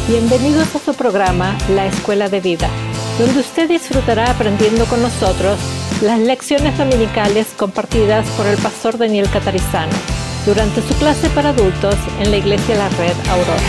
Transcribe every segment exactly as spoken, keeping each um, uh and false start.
Bienvenidos a su programa La Escuela de Vida, donde usted disfrutará aprendiendo con nosotros las lecciones dominicales compartidas por el pastor Daniel Catarizano durante su clase para adultos en la Iglesia La Red Aurora.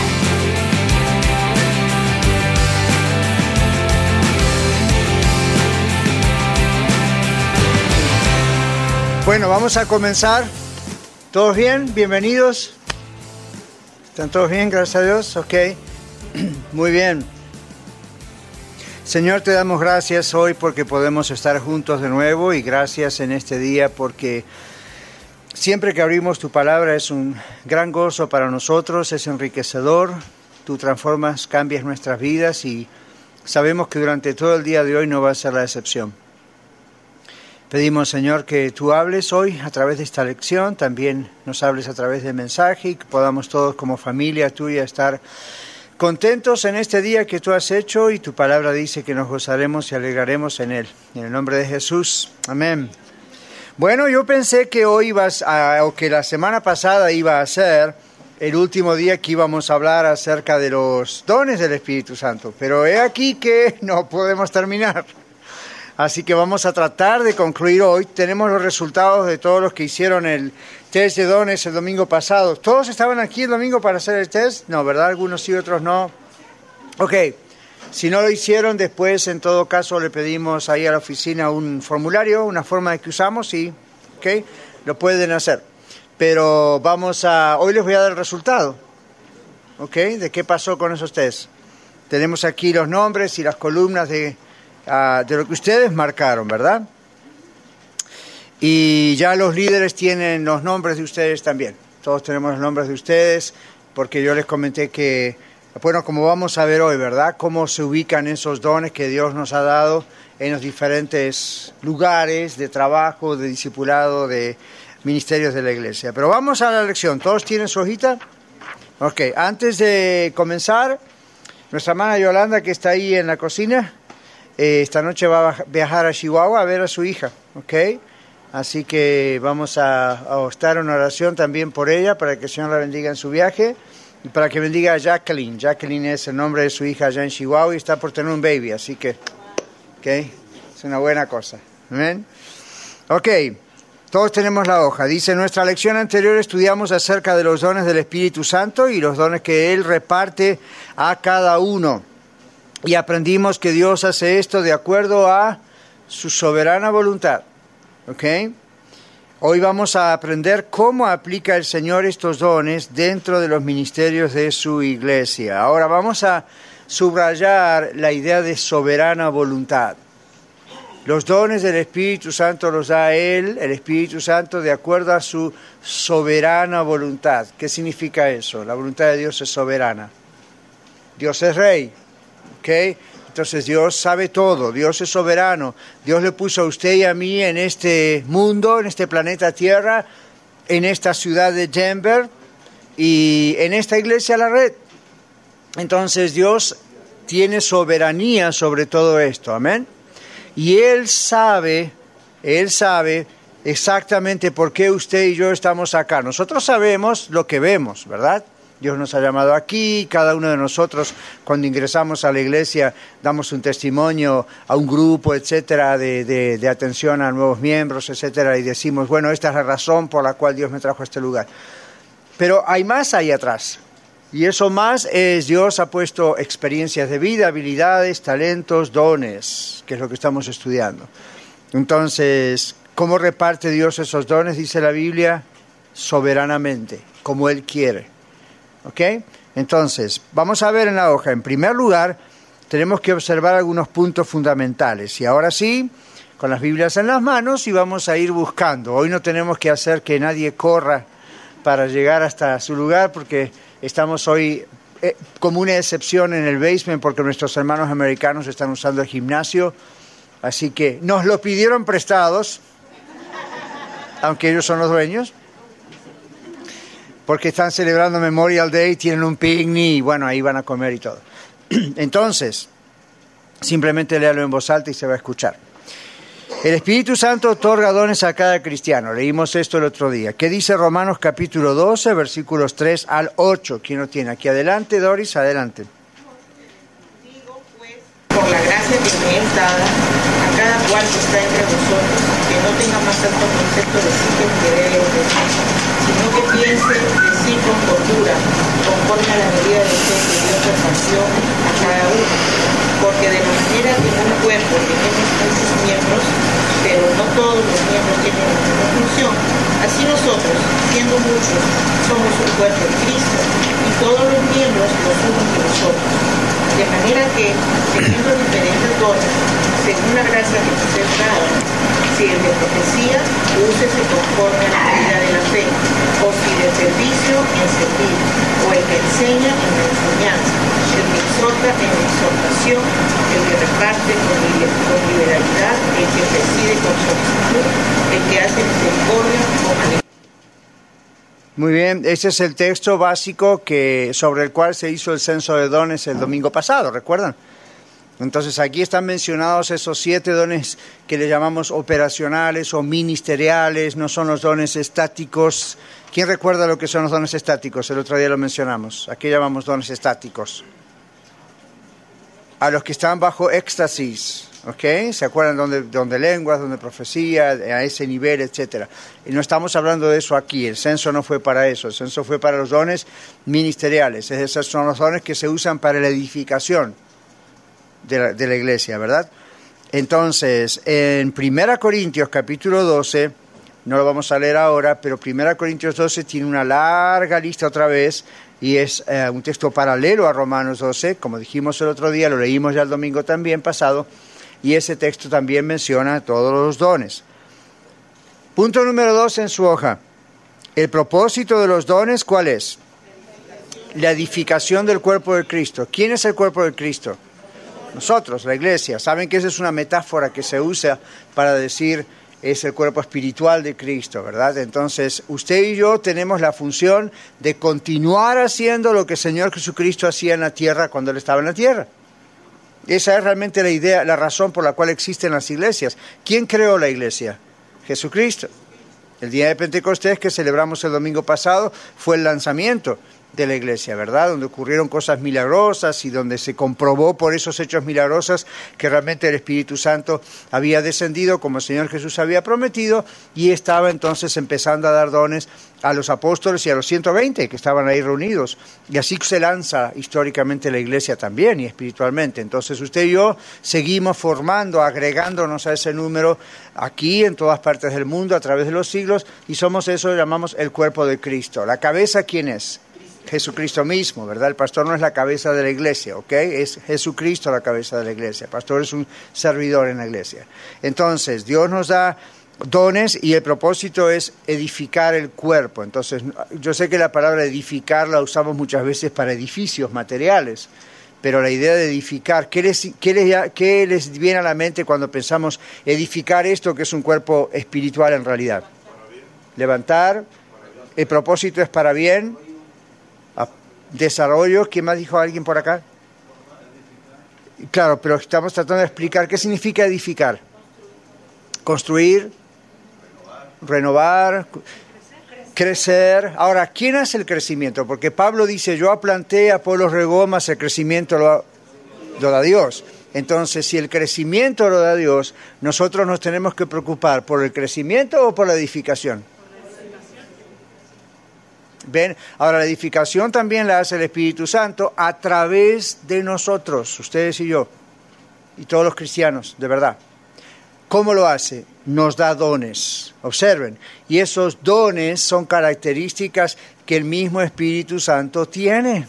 Bueno, vamos a comenzar. ¿Todos bien? ¿Bienvenidos? ¿Están todos bien? Gracias a Dios. Ok. Muy bien. Señor, te damos gracias hoy porque podemos estar juntos de nuevo y gracias en este día porque siempre que abrimos tu palabra es un gran gozo para nosotros, es enriquecedor. Tú transformas, cambias nuestras vidas y sabemos que durante todo el día de hoy no va a ser la excepción. Pedimos, Señor, que tú hables hoy a través de esta lección, también nos hables a través del mensaje y que podamos todos como familia tuya estar contentos en este día que tú has hecho y tu palabra dice que nos gozaremos y alegraremos en él. En el nombre de Jesús, amén. Bueno, yo pensé que hoy ibas a, o que la semana pasada iba a ser el último día que íbamos a hablar acerca de los dones del Espíritu Santo, pero he aquí que no podemos terminar. Así que vamos a tratar de concluir hoy. Tenemos los resultados de todos los que hicieron el test de dones el domingo pasado. ¿Todos estaban aquí el domingo para hacer el test? No, ¿verdad? Algunos sí, otros no. Ok, si no lo hicieron, después en todo caso le pedimos ahí a la oficina un formulario, una forma de que usamos y ok, lo pueden hacer. Pero vamos a, hoy les voy a dar el resultado, ok, de qué pasó con esos tests. Tenemos aquí los nombres y las columnas de... Uh, de lo que ustedes marcaron, ¿verdad? Y ya los líderes tienen los nombres de ustedes también. Todos tenemos los nombres de ustedes, porque yo les comenté que, bueno, como vamos a ver hoy, ¿verdad? Cómo se ubican esos dones que Dios nos ha dado en los diferentes lugares de trabajo, de discipulado, de ministerios de la iglesia. Pero vamos a la lección. ¿Todos tienen su hojita? Ok, antes de comenzar, nuestra hermana Yolanda, que está ahí en la cocina, Eh, esta noche va a viajar a Chihuahua a ver a su hija, ¿ok? Así que vamos a, a estar en oración también por ella, para que el Señor la bendiga en su viaje, y para que bendiga a Jacqueline. Jacqueline es el nombre de su hija allá en Chihuahua y está por tener un baby, así que, ¿ok? Es una buena cosa, ¿amén? Ok, todos tenemos la hoja. Dice, en nuestra lección anterior estudiamos acerca de los dones del Espíritu Santo y los dones que Él reparte a cada uno. Y aprendimos que Dios hace esto de acuerdo a su soberana voluntad, ¿ok? Hoy vamos a aprender cómo aplica el Señor estos dones dentro de los ministerios de su iglesia. Ahora vamos a subrayar la idea de soberana voluntad. Los dones del Espíritu Santo los da Él, el Espíritu Santo, de acuerdo a su soberana voluntad. ¿Qué significa eso? La voluntad de Dios es soberana. Dios es rey. Okay. Entonces Dios sabe todo, Dios es soberano, Dios le puso a usted y a mí en este mundo, en este planeta Tierra, en esta ciudad de Denver y en esta iglesia La Red. Entonces Dios tiene soberanía sobre todo esto, amén. Y Él sabe, Él sabe exactamente por qué usted y yo estamos acá. Nosotros sabemos lo que vemos, ¿verdad? Dios nos ha llamado aquí, cada uno de nosotros cuando ingresamos a la iglesia damos un testimonio a un grupo, etcétera, de, de, de atención a nuevos miembros, etcétera, y decimos, bueno, esta es la razón por la cual Dios me trajo a este lugar. Pero hay más ahí atrás, y eso más es Dios ha puesto experiencias de vida, habilidades, talentos, dones, que es lo que estamos estudiando. Entonces, ¿cómo reparte Dios esos dones? Dice la Biblia, soberanamente, como Él quiere. ¿Ok? Entonces, vamos a ver en la hoja. En primer lugar, tenemos que observar algunos puntos fundamentales. Y ahora sí, con las Biblias en las manos y vamos a ir buscando. Hoy no tenemos que hacer que nadie corra para llegar hasta su lugar porque estamos hoy eh, como una excepción en el basement porque nuestros hermanos americanos están usando el gimnasio. Así que nos lo pidieron prestados, aunque ellos son los dueños. Porque están celebrando Memorial Day, tienen un picnic y bueno, ahí van a comer y todo. Entonces, simplemente léalo en voz alta y se va a escuchar. El Espíritu Santo otorga dones a cada cristiano. Leímos esto el otro día. ¿Qué dice Romanos capítulo doce, versículos tres al ocho? ¿Quién lo tiene? Aquí adelante, Doris, adelante. gracia que me es dada a cada cual que está entre vosotros, que no tenga más alto concepto de sí que el que debe de sí, sino que piense de sí con cordura, conforme a la medida de fe que Dios repartió a cada uno. Porque de la manera que en un cuerpo tenemos muchos miembros, pero no todos los miembros tienen la misma función, así nosotros, siendo muchos, somos un cuerpo en Cristo, y todos los miembros los unos de nosotros. De manera que, teniendo diferentes dones, según la gracia que nos es dada, si el de profecía, úsese conforme a la medida de la fe, o si de servicio, en servir, o el que enseña, en la enseñanza, el que exhorta, en la exhortación, el que reparte con, con liberalidad, el que preside con solicitud, el que hace misericordia con alegría. Muy bien, ese es el texto básico que, sobre el cual se hizo el censo de dones el domingo pasado, ¿recuerdan? Entonces aquí están mencionados esos siete dones que le llamamos operacionales o ministeriales, no son los dones estáticos. ¿Quién recuerda lo que son los dones estáticos? El otro día lo mencionamos. Aquí llamamos dones estáticos. A los que están bajo éxtasis, ¿ok? ¿Se acuerdan donde, donde lenguas, donde profecía, a ese nivel, etcétera? Y no estamos hablando de eso aquí, el censo no fue para eso, el censo fue para los dones ministeriales. Esos son los dones que se usan para la edificación de la, de la iglesia, ¿verdad? Entonces, en Primera Corintios capítulo doce, no lo vamos a leer ahora, pero Primera Corintios doce tiene una larga lista otra vez, y es eh, un texto paralelo a Romanos doce, como dijimos el otro día, lo leímos ya el domingo también pasado, y ese texto también menciona todos los dones. Punto número dos en su hoja. El propósito de los dones, ¿cuál es? La edificación del cuerpo de Cristo. ¿Quién es el cuerpo de Cristo? Nosotros, la iglesia. Saben que esa es una metáfora que se usa para decir es el cuerpo espiritual de Cristo, ¿verdad? Entonces, usted y yo tenemos la función de continuar haciendo lo que el Señor Jesucristo hacía en la tierra cuando Él estaba en la tierra. Esa es realmente la idea, la razón por la cual existen las iglesias. ¿Quién creó la iglesia? Jesucristo. El día de Pentecostés que celebramos el domingo pasado fue el lanzamiento de la iglesia, ¿verdad? Donde ocurrieron cosas milagrosas y donde se comprobó por esos hechos milagrosos que realmente el Espíritu Santo había descendido como el Señor Jesús había prometido, y estaba entonces empezando a dar dones a los apóstoles y a los ciento veinte que estaban ahí reunidos. Y así se lanza históricamente la iglesia también y espiritualmente. Entonces usted y yo seguimos formando, agregándonos a ese número aquí en todas partes del mundo a través de los siglos, y somos eso, llamamos el cuerpo de Cristo. ¿La cabeza quién es? Jesucristo mismo, ¿verdad? El pastor no es la cabeza de la iglesia, ¿ok? Es Jesucristo la cabeza de la iglesia. El pastor es un servidor en la iglesia. Entonces, Dios nos da dones y el propósito es edificar el cuerpo. Entonces, yo sé que la palabra edificar la usamos muchas veces para edificios materiales, pero la idea de edificar, ¿qué les, qué les, qué les viene a la mente cuando pensamos edificar esto que es un cuerpo espiritual en realidad? Levantar, el propósito es para bien. Desarrollo, ¿quién más dijo alguien por acá? Claro, pero estamos tratando de explicar qué significa edificar. Construir, renovar, crecer. Ahora, ¿quién hace el crecimiento? Porque Pablo dice, yo planté, Apolo regó, mas el crecimiento lo, lo da Dios. Entonces, si el crecimiento lo da Dios, nosotros nos tenemos que preocupar por el crecimiento o por la edificación. ¿Ven? Ahora, la edificación también la hace el Espíritu Santo a través de nosotros, ustedes y yo, y todos los cristianos, de verdad. ¿Cómo lo hace? Nos da dones, observen, y esos dones son características que el mismo Espíritu Santo tiene.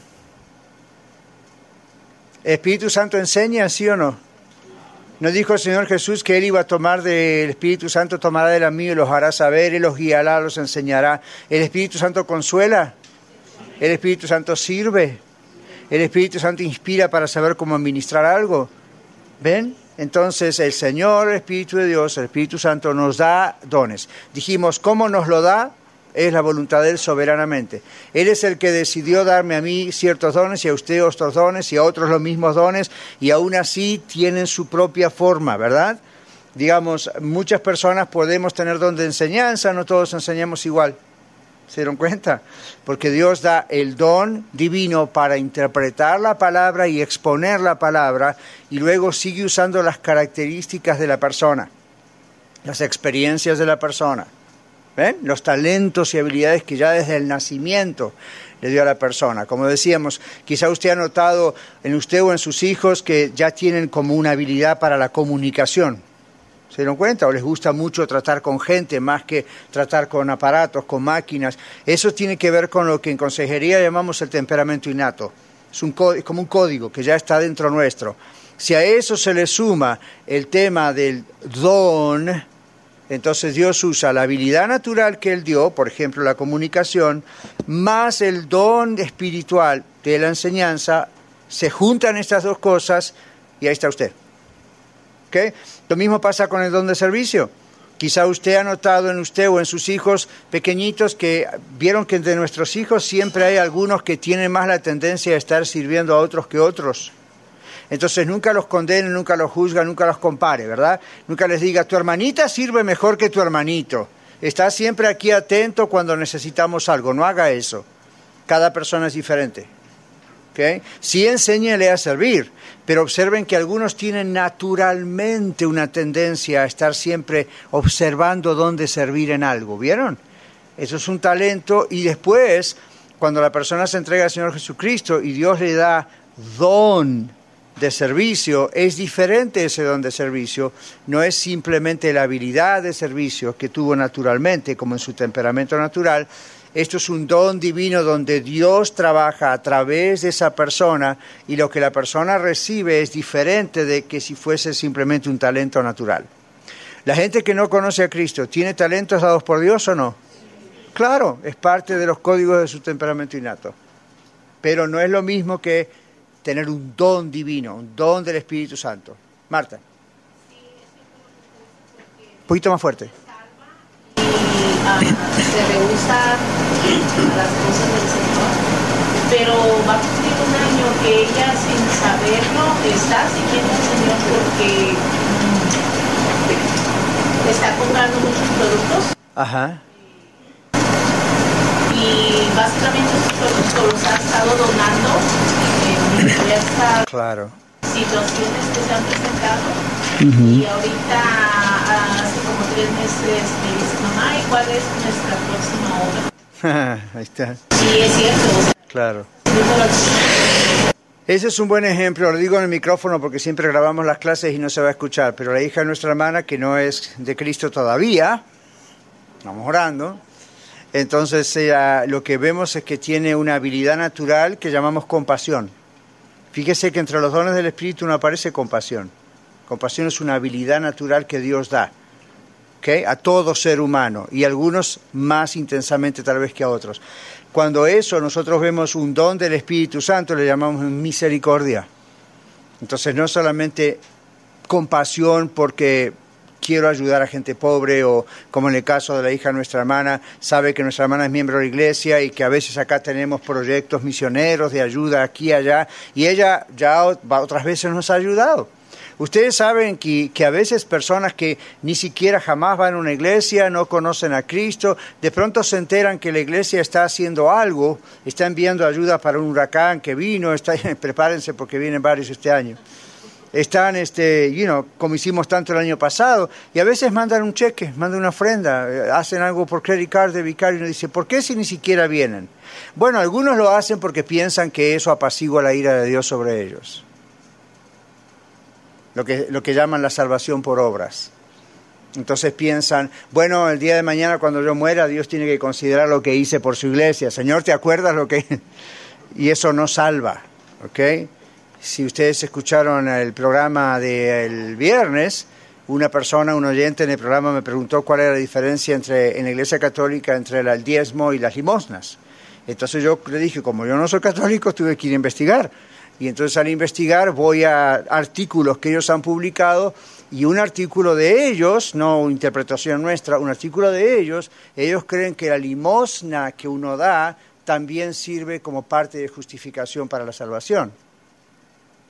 ¿El Espíritu Santo enseña, sí o no? ¿No dijo el Señor Jesús que Él iba a tomar del Espíritu Santo, tomará de la mía y los hará saber, Él los guiará, los enseñará? ¿El Espíritu Santo consuela? ¿El Espíritu Santo sirve? ¿El Espíritu Santo inspira para saber cómo administrar algo? ¿Ven? Entonces el Señor, el Espíritu de Dios, el Espíritu Santo nos da dones. Dijimos, ¿cómo nos lo da? Es la voluntad de Él soberanamente. Él es el que decidió darme a mí ciertos dones y a usted otros dones y a otros los mismos dones, y aún así tienen su propia forma, ¿verdad? Digamos, muchas personas podemos tener don de enseñanza, no todos enseñamos igual. ¿Se dieron cuenta? Porque Dios da el don divino para interpretar la palabra y exponer la palabra, y luego sigue usando las características de la persona, las experiencias de la persona. ¿Ven? Los talentos y habilidades que ya desde el nacimiento le dio a la persona. Como decíamos, quizá usted ha notado en usted o en sus hijos que ya tienen como una habilidad para la comunicación. ¿Se dieron cuenta? O les gusta mucho tratar con gente más que tratar con aparatos, con máquinas. Eso tiene que ver con lo que en consejería llamamos el temperamento innato. Es, un, es como un código que ya está dentro nuestro. Si a eso se le suma el tema del don, entonces Dios usa la habilidad natural que Él dio, por ejemplo la comunicación, más el don espiritual de la enseñanza, se juntan estas dos cosas y ahí está usted. ¿Okay? Lo mismo pasa con el don de servicio. Quizá usted ha notado en usted o en sus hijos pequeñitos que vieron que entre nuestros hijos siempre hay algunos que tienen más la tendencia a estar sirviendo a otros que otros. Entonces nunca los condene, nunca los juzga, nunca los compare, ¿verdad? Nunca les diga, tu hermanita sirve mejor que tu hermanito. Está siempre aquí atento cuando necesitamos algo. No haga eso. Cada persona es diferente. ¿Okay? Sí, enséñele a servir, pero observen que algunos tienen naturalmente una tendencia a estar siempre observando dónde servir en algo. ¿Vieron? Eso es un talento, y después, cuando la persona se entrega al Señor Jesucristo y Dios le da don de servicio, es diferente ese don de servicio. No es simplemente la habilidad de servicio que tuvo naturalmente, como en su temperamento natural. Esto es un don divino donde Dios trabaja a través de esa persona, y lo que la persona recibe es diferente de que si fuese simplemente un talento natural. La gente que no conoce a Cristo, ¿tiene talentos dados por Dios o no? Claro, es parte de los códigos de su temperamento innato. Pero no es lo mismo que tener un don divino, un don del Espíritu Santo. Marta. Un poquito más fuerte. Uh, se rehúsa a las cosas del Señor, pero va a cumplir un año que ella, sin saberlo, está siguiendo al Señor porque um, está comprando muchos productos. Ajá. Y básicamente esos productos los ha estado donando en diversas claro. situaciones que se han presentado. Uh-huh. Y ahorita, hace como tres meses, me dice, mamá, ¿y cuál es nuestra próxima obra? Ahí está. Sí, es cierto. O sea, claro. Ese es un buen ejemplo, lo digo en el micrófono porque siempre grabamos las clases y no se va a escuchar, pero la hija de nuestra hermana, que no es de Cristo todavía, vamos orando, entonces ella, lo que vemos es que tiene una habilidad natural que llamamos compasión. Fíjese que entre los dones del Espíritu no aparece compasión. Compasión es una habilidad natural que Dios da, ¿okay? A todo ser humano, y algunos más intensamente tal vez que a otros. Cuando eso nosotros vemos un don del Espíritu Santo, le llamamos misericordia. Entonces no solamente compasión porque quiero ayudar a gente pobre, o como en el caso de la hija de nuestra hermana, sabe que nuestra hermana es miembro de la iglesia y que a veces acá tenemos proyectos misioneros de ayuda aquí y allá, y ella ya otras veces nos ha ayudado. Ustedes saben que, que a veces personas que ni siquiera jamás van a una iglesia, no conocen a Cristo, de pronto se enteran que la iglesia está haciendo algo, está enviando ayuda para un huracán que vino, está, prepárense porque vienen varios este año. Están, este, you know, como hicimos tanto el año pasado, y a veces mandan un cheque, mandan una ofrenda, hacen algo por credit card de vicario, y uno dice, ¿por qué si ni siquiera vienen? Bueno, algunos lo hacen porque piensan que eso apacigua la ira de Dios sobre ellos. Lo que, lo que llaman la salvación por obras. Entonces piensan, bueno, el día de mañana cuando yo muera, Dios tiene que considerar lo que hice por su iglesia. Señor, ¿te acuerdas lo que...? Y eso no salva, ¿ok? Si ustedes escucharon el programa del viernes, una persona, un oyente en el programa me preguntó cuál era la diferencia entre en la Iglesia Católica entre el diezmo y las limosnas. Entonces yo le dije, como yo no soy católico, tuve que ir a investigar. Y entonces al investigar voy a artículos que ellos han publicado, y un artículo de ellos, no interpretación nuestra, un artículo de ellos, ellos creen que la limosna que uno da también sirve como parte de justificación para la salvación.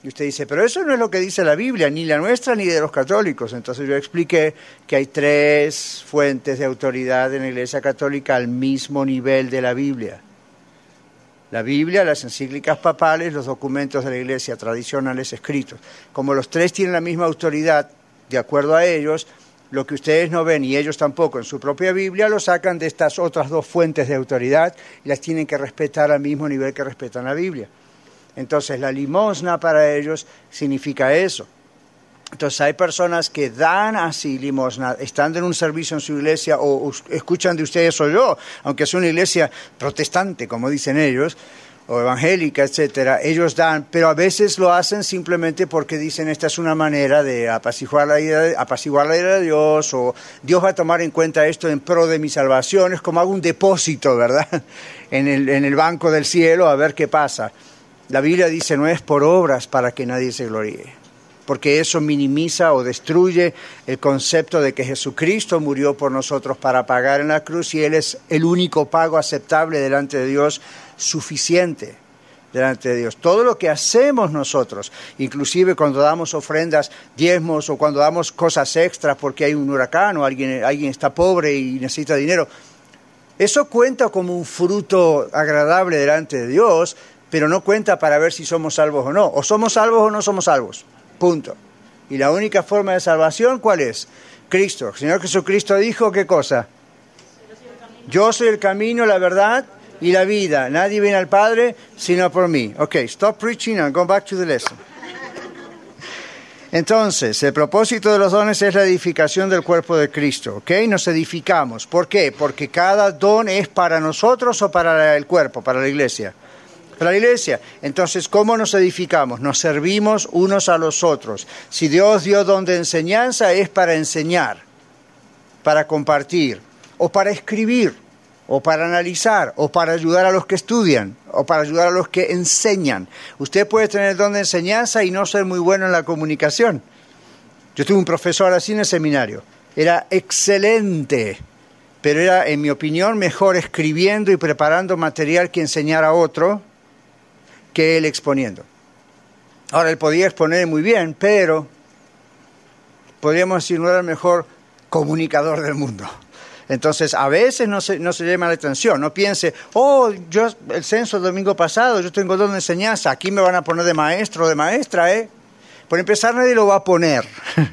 Y usted dice, pero eso no es lo que dice la Biblia, ni la nuestra ni de los católicos. Entonces yo expliqué que hay tres fuentes de autoridad en la Iglesia Católica al mismo nivel de la Biblia. La Biblia, las encíclicas papales, los documentos de la Iglesia tradicionales escritos. Como los tres tienen la misma autoridad, de acuerdo a ellos, lo que ustedes no ven y ellos tampoco en su propia Biblia lo sacan de estas otras dos fuentes de autoridad y las tienen que respetar al mismo nivel que respetan la Biblia. Entonces la limosna para ellos significa eso. Entonces hay personas que dan así limosna, estando en un servicio en su iglesia o, o escuchan de ustedes o yo, aunque es una iglesia protestante, como dicen ellos, o evangélica, etcétera, ellos dan, pero a veces lo hacen simplemente porque dicen esta es una manera de apaciguar la ira, apaciguar la ira de Dios, o Dios va a tomar en cuenta esto en pro de mi salvación, es como hago un depósito, ¿verdad?, en el, en el banco del cielo a ver qué pasa. La Biblia dice no es por obras para que nadie se gloríe, porque eso minimiza o destruye el concepto de que Jesucristo murió por nosotros para pagar en la cruz y Él es el único pago aceptable delante de Dios, suficiente delante de Dios. Todo lo que hacemos nosotros, inclusive cuando damos ofrendas, diezmos o cuando damos cosas extras porque hay un huracán o alguien, alguien está pobre y necesita dinero, eso cuenta como un fruto agradable delante de Dios, pero no cuenta para ver si somos salvos o no. O somos salvos o no somos salvos. Punto. Y la única forma de salvación, ¿cuál es? Cristo. El Señor Jesucristo dijo, ¿qué cosa? Yo soy el camino, la verdad y la vida. Nadie viene al Padre sino por mí. Ok, stop preaching and go back to the lesson. Entonces, el propósito de los dones es la edificación del cuerpo de Cristo. Ok, nos edificamos. ¿Por qué? Porque cada don es para nosotros o para el cuerpo, para la iglesia. Para la iglesia. Entonces, ¿cómo nos edificamos? Nos servimos unos a los otros. Si Dios dio don de enseñanza, es para enseñar, para compartir, o para escribir, o para analizar, o para ayudar a los que estudian, o para ayudar a los que enseñan. Usted puede tener el don de enseñanza y no ser muy bueno en la comunicación. Yo tuve un profesor así en el seminario. Era excelente, pero era, en mi opinión, mejor escribiendo y preparando material que enseñar a otro, que él exponiendo. Ahora, él podía exponer muy bien, pero podríamos decir no era el mejor comunicador del mundo. Entonces, a veces no se, no se llama la atención. No piense, oh, yo el censo el domingo pasado, yo tengo don de enseñanza, aquí me van a poner de maestro o de maestra, ¿eh? Por empezar, nadie lo va a poner.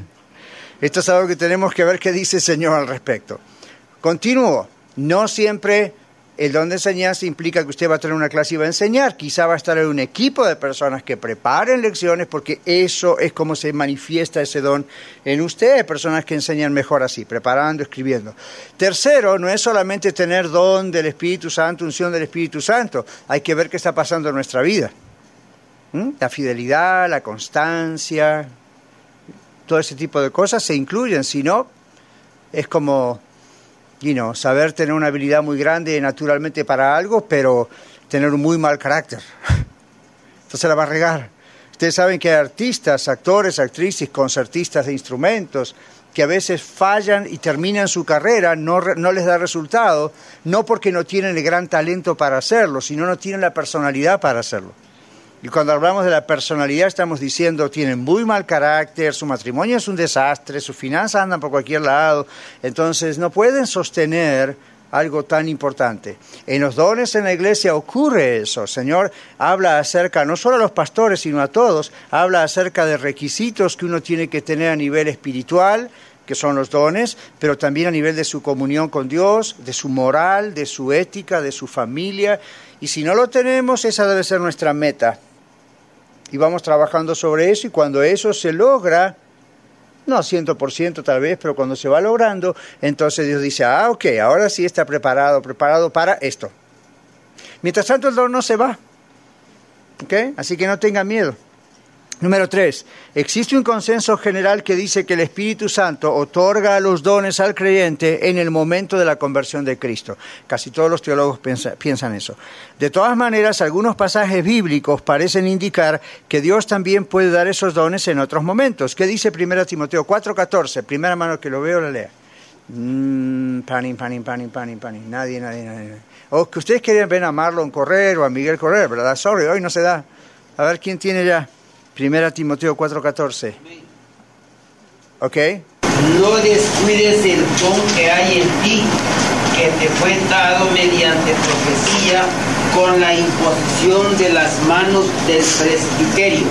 Esto es algo que tenemos que ver qué dice el Señor al respecto. Continúo. No siempre el don de enseñanza implica que usted va a tener una clase y va a enseñar. Quizá va a estar en un equipo de personas que preparen lecciones porque eso es como se manifiesta ese don en usted. Personas que enseñan mejor así, preparando, escribiendo. Tercero, no es solamente tener don del Espíritu Santo, unción del Espíritu Santo. Hay que ver qué está pasando en nuestra vida. ¿Mm? La fidelidad, la constancia, todo ese tipo de cosas se incluyen. Si no, es como... You know, saber tener una habilidad muy grande naturalmente para algo, pero tener un muy mal carácter. Entonces la va a regar. Ustedes saben que hay artistas, actores, actrices, concertistas de instrumentos que a veces fallan y terminan su carrera, no, no les da resultado, no porque no tienen el gran talento para hacerlo, sino no tienen la personalidad para hacerlo. Y cuando hablamos de la personalidad estamos diciendo tienen muy mal carácter, su matrimonio es un desastre, sus finanzas andan por cualquier lado, entonces no pueden sostener algo tan importante. En los dones en la iglesia ocurre eso. El Señor habla acerca, no solo a los pastores, sino a todos, habla acerca de requisitos que uno tiene que tener a nivel espiritual, que son los dones, pero también a nivel de su comunión con Dios, de su moral, de su ética, de su familia. Y si no lo tenemos, esa debe ser nuestra meta. Y vamos trabajando sobre eso, y cuando eso se logra, no cien por ciento tal vez, pero cuando se va logrando, entonces Dios dice, ah, ok, ahora sí está preparado, preparado para esto. Mientras tanto, el don no se va. ¿Ok? Así que no tengan miedo. Número tres, existe un consenso general que dice que el Espíritu Santo otorga los dones al creyente en el momento de la conversión de Cristo. Casi todos los teólogos piensa, piensan eso. De todas maneras, algunos pasajes bíblicos parecen indicar que Dios también puede dar esos dones en otros momentos. ¿Qué dice primera Timoteo cuatro catorce? Primera mano que lo veo, la lea. Mm, panin, panin, panin, panin, panin. Nadie, nadie, nadie. O que ustedes querían ver a Marlon correr o a Miguel correr, ¿verdad? Sorry, hoy no se da. A ver quién tiene ya. Primera Timoteo cuatro catorce. ¿Ok? No descuides el don que hay en ti, que te fue dado mediante profecía con la imposición de las manos del presbiterio.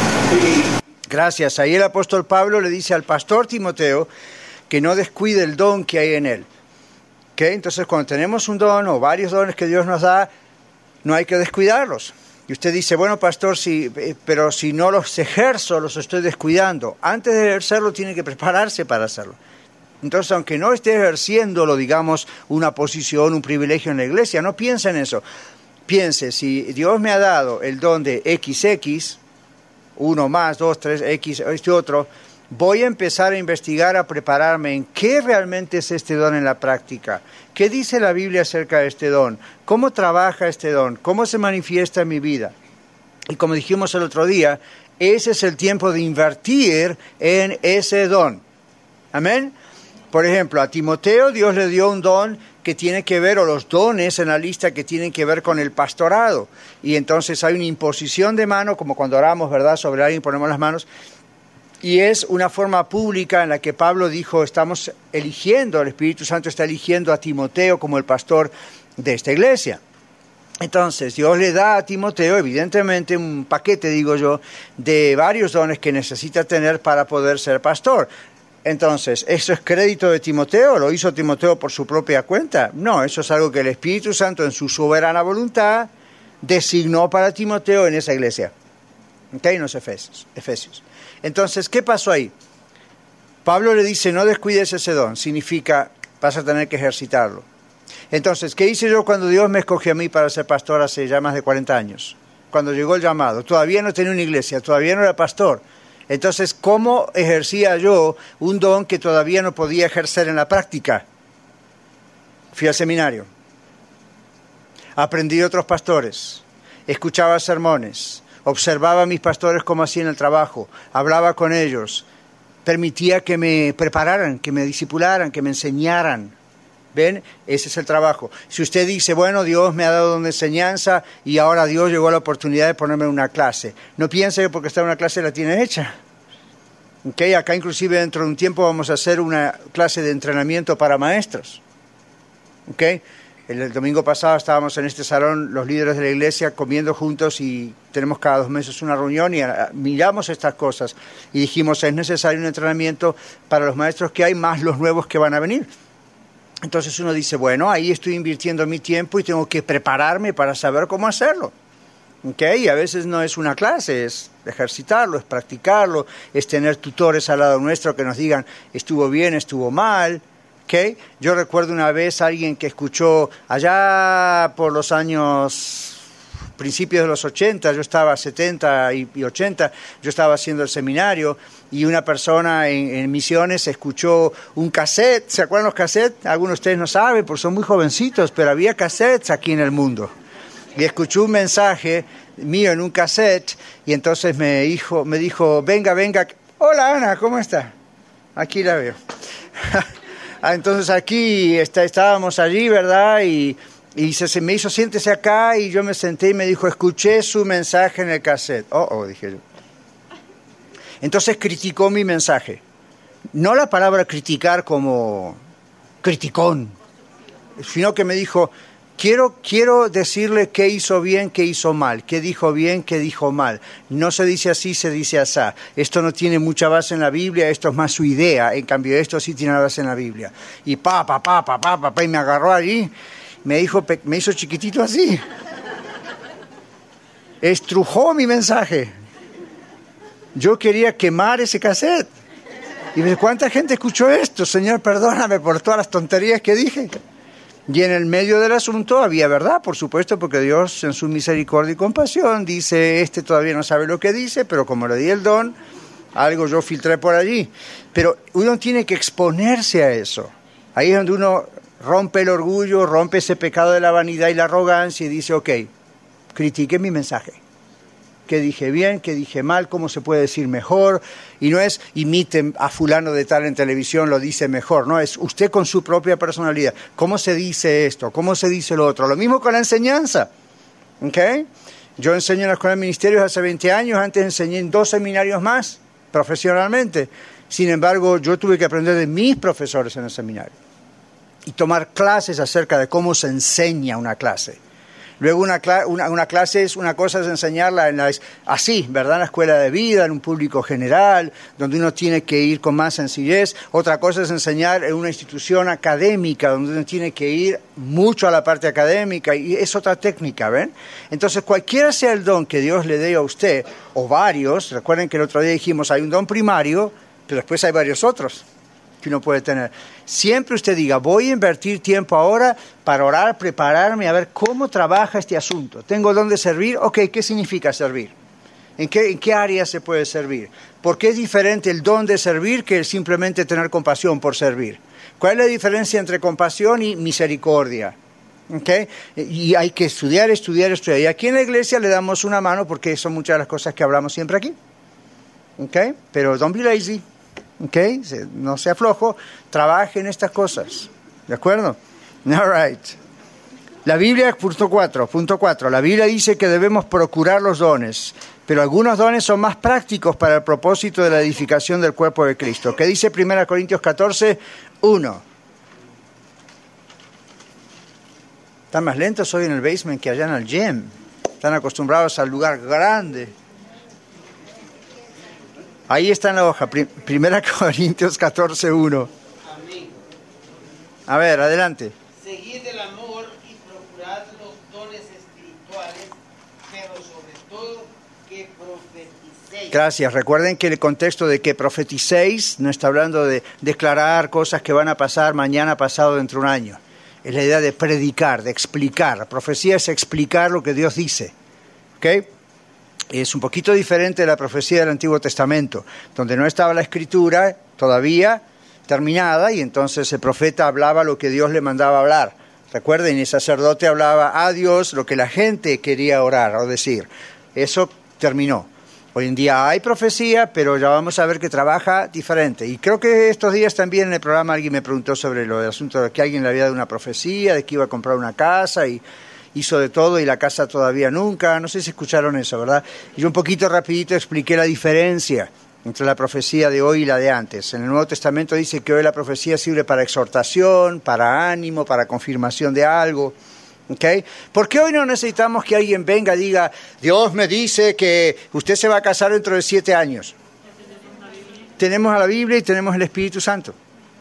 Gracias. Ahí el apóstol Pablo le dice al pastor Timoteo que no descuide el don que hay en él. ¿Ok? Entonces, cuando tenemos un don o varios dones que Dios nos da, no hay que descuidarlos. Y usted dice, bueno, pastor, sí, pero si no los ejerzo, los estoy descuidando. Antes de ejercerlo, tiene que prepararse para hacerlo. Entonces, aunque no esté ejerciéndolo, digamos, una posición, un privilegio en la iglesia, no piense en eso. Piense, si Dios me ha dado el don de equis equis, uno más, dos, tres, X, este otro, voy a empezar a investigar, a prepararme en qué realmente es este don en la práctica. ¿Qué dice la Biblia acerca de este don? ¿Cómo trabaja este don? ¿Cómo se manifiesta en mi vida? Y como dijimos el otro día, ese es el tiempo de invertir en ese don. ¿Amén? Por ejemplo, a Timoteo Dios le dio un don que tiene que ver, o los dones en la lista que tienen que ver con el pastorado. Y entonces hay una imposición de mano, como cuando oramos, ¿verdad? Sobre alguien ponemos las manos. Y es una forma pública en la que Pablo dijo, estamos eligiendo, el Espíritu Santo está eligiendo a Timoteo como el pastor de esta iglesia. Entonces, Dios le da a Timoteo, evidentemente, un paquete, digo yo, de varios dones que necesita tener para poder ser pastor. Entonces, ¿eso es crédito de Timoteo? ¿Lo hizo Timoteo por su propia cuenta? No, eso es algo que el Espíritu Santo, en su soberana voluntad, designó para Timoteo en esa iglesia. ¿Ok? En los Efesios. Efesios. Entonces, ¿qué pasó ahí? Pablo le dice, no descuides ese don, significa, vas a tener que ejercitarlo. Entonces, ¿qué hice yo cuando Dios me escogió a mí para ser pastor hace ya más de cuarenta años? Cuando llegó el llamado, todavía no tenía una iglesia, todavía no era pastor. Entonces, ¿cómo ejercía yo un don que todavía no podía ejercer en la práctica? Fui al seminario, aprendí de otros pastores, escuchaba sermones, observaba a mis pastores cómo hacían el trabajo, hablaba con ellos, permitía que me prepararan, que me discipularan, que me enseñaran. ¿Ven? Ese es el trabajo. Si usted dice, bueno, Dios me ha dado una enseñanza y ahora Dios llegó a la oportunidad de ponerme en una clase, no piense que porque está en una clase la tiene hecha. ¿Okay? Acá inclusive dentro de un tiempo vamos a hacer una clase de entrenamiento para maestros. ¿Okay? El, el domingo pasado estábamos en este salón los líderes de la iglesia comiendo juntos y tenemos cada dos meses una reunión y a, miramos estas cosas y dijimos, es necesario un entrenamiento para los maestros que hay más los nuevos que van a venir. Entonces uno dice, bueno, ahí estoy invirtiendo mi tiempo y tengo que prepararme para saber cómo hacerlo. ¿Okay? Y a veces no es una clase, es ejercitarlo, es practicarlo, es tener tutores al lado nuestro que nos digan, estuvo bien, estuvo mal. ¿Okay? Yo recuerdo una vez a alguien que escuchó allá por los años, principios de los ochenta, yo estaba setenta y ochenta, yo estaba haciendo el seminario, y una persona en, en Misiones escuchó un cassette. ¿Se acuerdan los cassettes? Algunos de ustedes no saben porque son muy jovencitos, pero había cassettes aquí en el mundo. Y escuchó un mensaje mío en un cassette y entonces me dijo, me dijo venga, venga. Hola Ana, ¿cómo está? Aquí la veo. Entonces aquí está, estábamos allí, ¿verdad? Y, y se, se me hizo, siéntese acá, y yo me senté y me dijo, escuché su mensaje en el cassette. Oh, oh, dije yo. Entonces criticó mi mensaje. No la palabra criticar como criticón, sino que me dijo, quiero, quiero decirle qué hizo bien, qué hizo mal, qué dijo bien, qué dijo mal. No se dice así, se dice asá. Esto no tiene mucha base en la Biblia, esto es más su idea. En cambio, esto sí tiene base en la Biblia. Y pa, pa, pa, pa, pa, pa, pa, y me agarró allí, me dijo, me hizo chiquitito así. Estrujó mi mensaje. Yo quería quemar ese cassette. Y me dice, ¿cuánta gente escuchó esto? Señor, perdóname por todas las tonterías que dije. Y en el medio del asunto había verdad, por supuesto, porque Dios en su misericordia y compasión dice, este todavía no sabe lo que dice, pero como le di el don, algo yo filtré por allí. Pero uno tiene que exponerse a eso. Ahí es donde uno rompe el orgullo, rompe ese pecado de la vanidad y la arrogancia y dice, ok, critique mi mensaje. ¿Qué dije bien? ¿Qué dije mal? ¿Cómo se puede decir mejor? Y no es imiten a fulano de tal en televisión, lo dice mejor. No, es usted con su propia personalidad. ¿Cómo se dice esto? ¿Cómo se dice lo otro? Lo mismo con la enseñanza. ¿Ok? Yo enseño en la Escuela de Ministerios hace veinte años, antes enseñé en dos seminarios más, profesionalmente. Sin embargo, yo tuve que aprender de mis profesores en el seminario y tomar clases acerca de cómo se enseña una clase. Luego una, una, una clase es una cosa es enseñarla en la, así, ¿verdad? En la escuela de vida, en un público general, donde uno tiene que ir con más sencillez. Otra cosa es enseñar en una institución académica, donde uno tiene que ir mucho a la parte académica, y es otra técnica, ¿ven? Entonces, cualquiera sea el don que Dios le dé a usted, o varios, recuerden que el otro día dijimos, hay un don primario, pero después hay varios otros que uno puede tener. Siempre usted diga, voy a invertir tiempo ahora para orar, prepararme, a ver cómo trabaja este asunto. ¿Tengo dónde servir? Ok, ¿qué significa servir? ¿En qué, en qué área se puede servir? ¿Por qué es diferente el don de servir que simplemente tener compasión por servir? ¿Cuál es la diferencia entre compasión y misericordia? ¿Okay? Y hay que estudiar, estudiar, estudiar. Y aquí en la iglesia le damos una mano porque son muchas de las cosas que hablamos siempre aquí. ¿Okay? Pero don't be lazy. Okay, no sea flojo, trabaje en estas cosas, ¿de acuerdo? All right. La Biblia, punto cuatro, punto cuatro, la Biblia dice que debemos procurar los dones, pero algunos dones son más prácticos para el propósito de la edificación del cuerpo de Cristo. ¿Qué dice primera Corintios catorce, uno? Están más lentos hoy en el basement que allá en el gym. Están acostumbrados al lugar grande. Ahí está en la hoja, primera Corintios catorce, uno. Amén. A ver, adelante. Seguid el amor y procurad los dones espirituales, pero sobre todo que profeticéis. Gracias. Recuerden que el contexto de que profeticéis no está hablando de declarar cosas que van a pasar mañana, pasado, dentro de un año. Es la idea de predicar, de explicar. La profecía es explicar lo que Dios dice. ¿Ok? Es un poquito diferente de la profecía del Antiguo Testamento, donde no estaba la Escritura todavía terminada y entonces el profeta hablaba lo que Dios le mandaba hablar. Recuerden, el sacerdote hablaba a Dios lo que la gente quería orar o decir. Eso terminó. Hoy en día hay profecía, pero ya vamos a ver que trabaja diferente. Y creo que estos días también en el programa alguien me preguntó sobre lo del asunto de que alguien le había dado una profecía, de que iba a comprar una casa y hizo de todo y la casa todavía nunca. No sé si escucharon eso, ¿verdad? Y yo un poquito rapidito expliqué la diferencia entre la profecía de hoy y la de antes. En el Nuevo Testamento dice que hoy la profecía sirve para exhortación, para ánimo, para confirmación de algo. ¿Okay? ¿Por qué hoy no necesitamos que alguien venga y diga, Dios me dice que usted se va a casar dentro de siete años? Tenemos a la Biblia y tenemos el Espíritu Santo.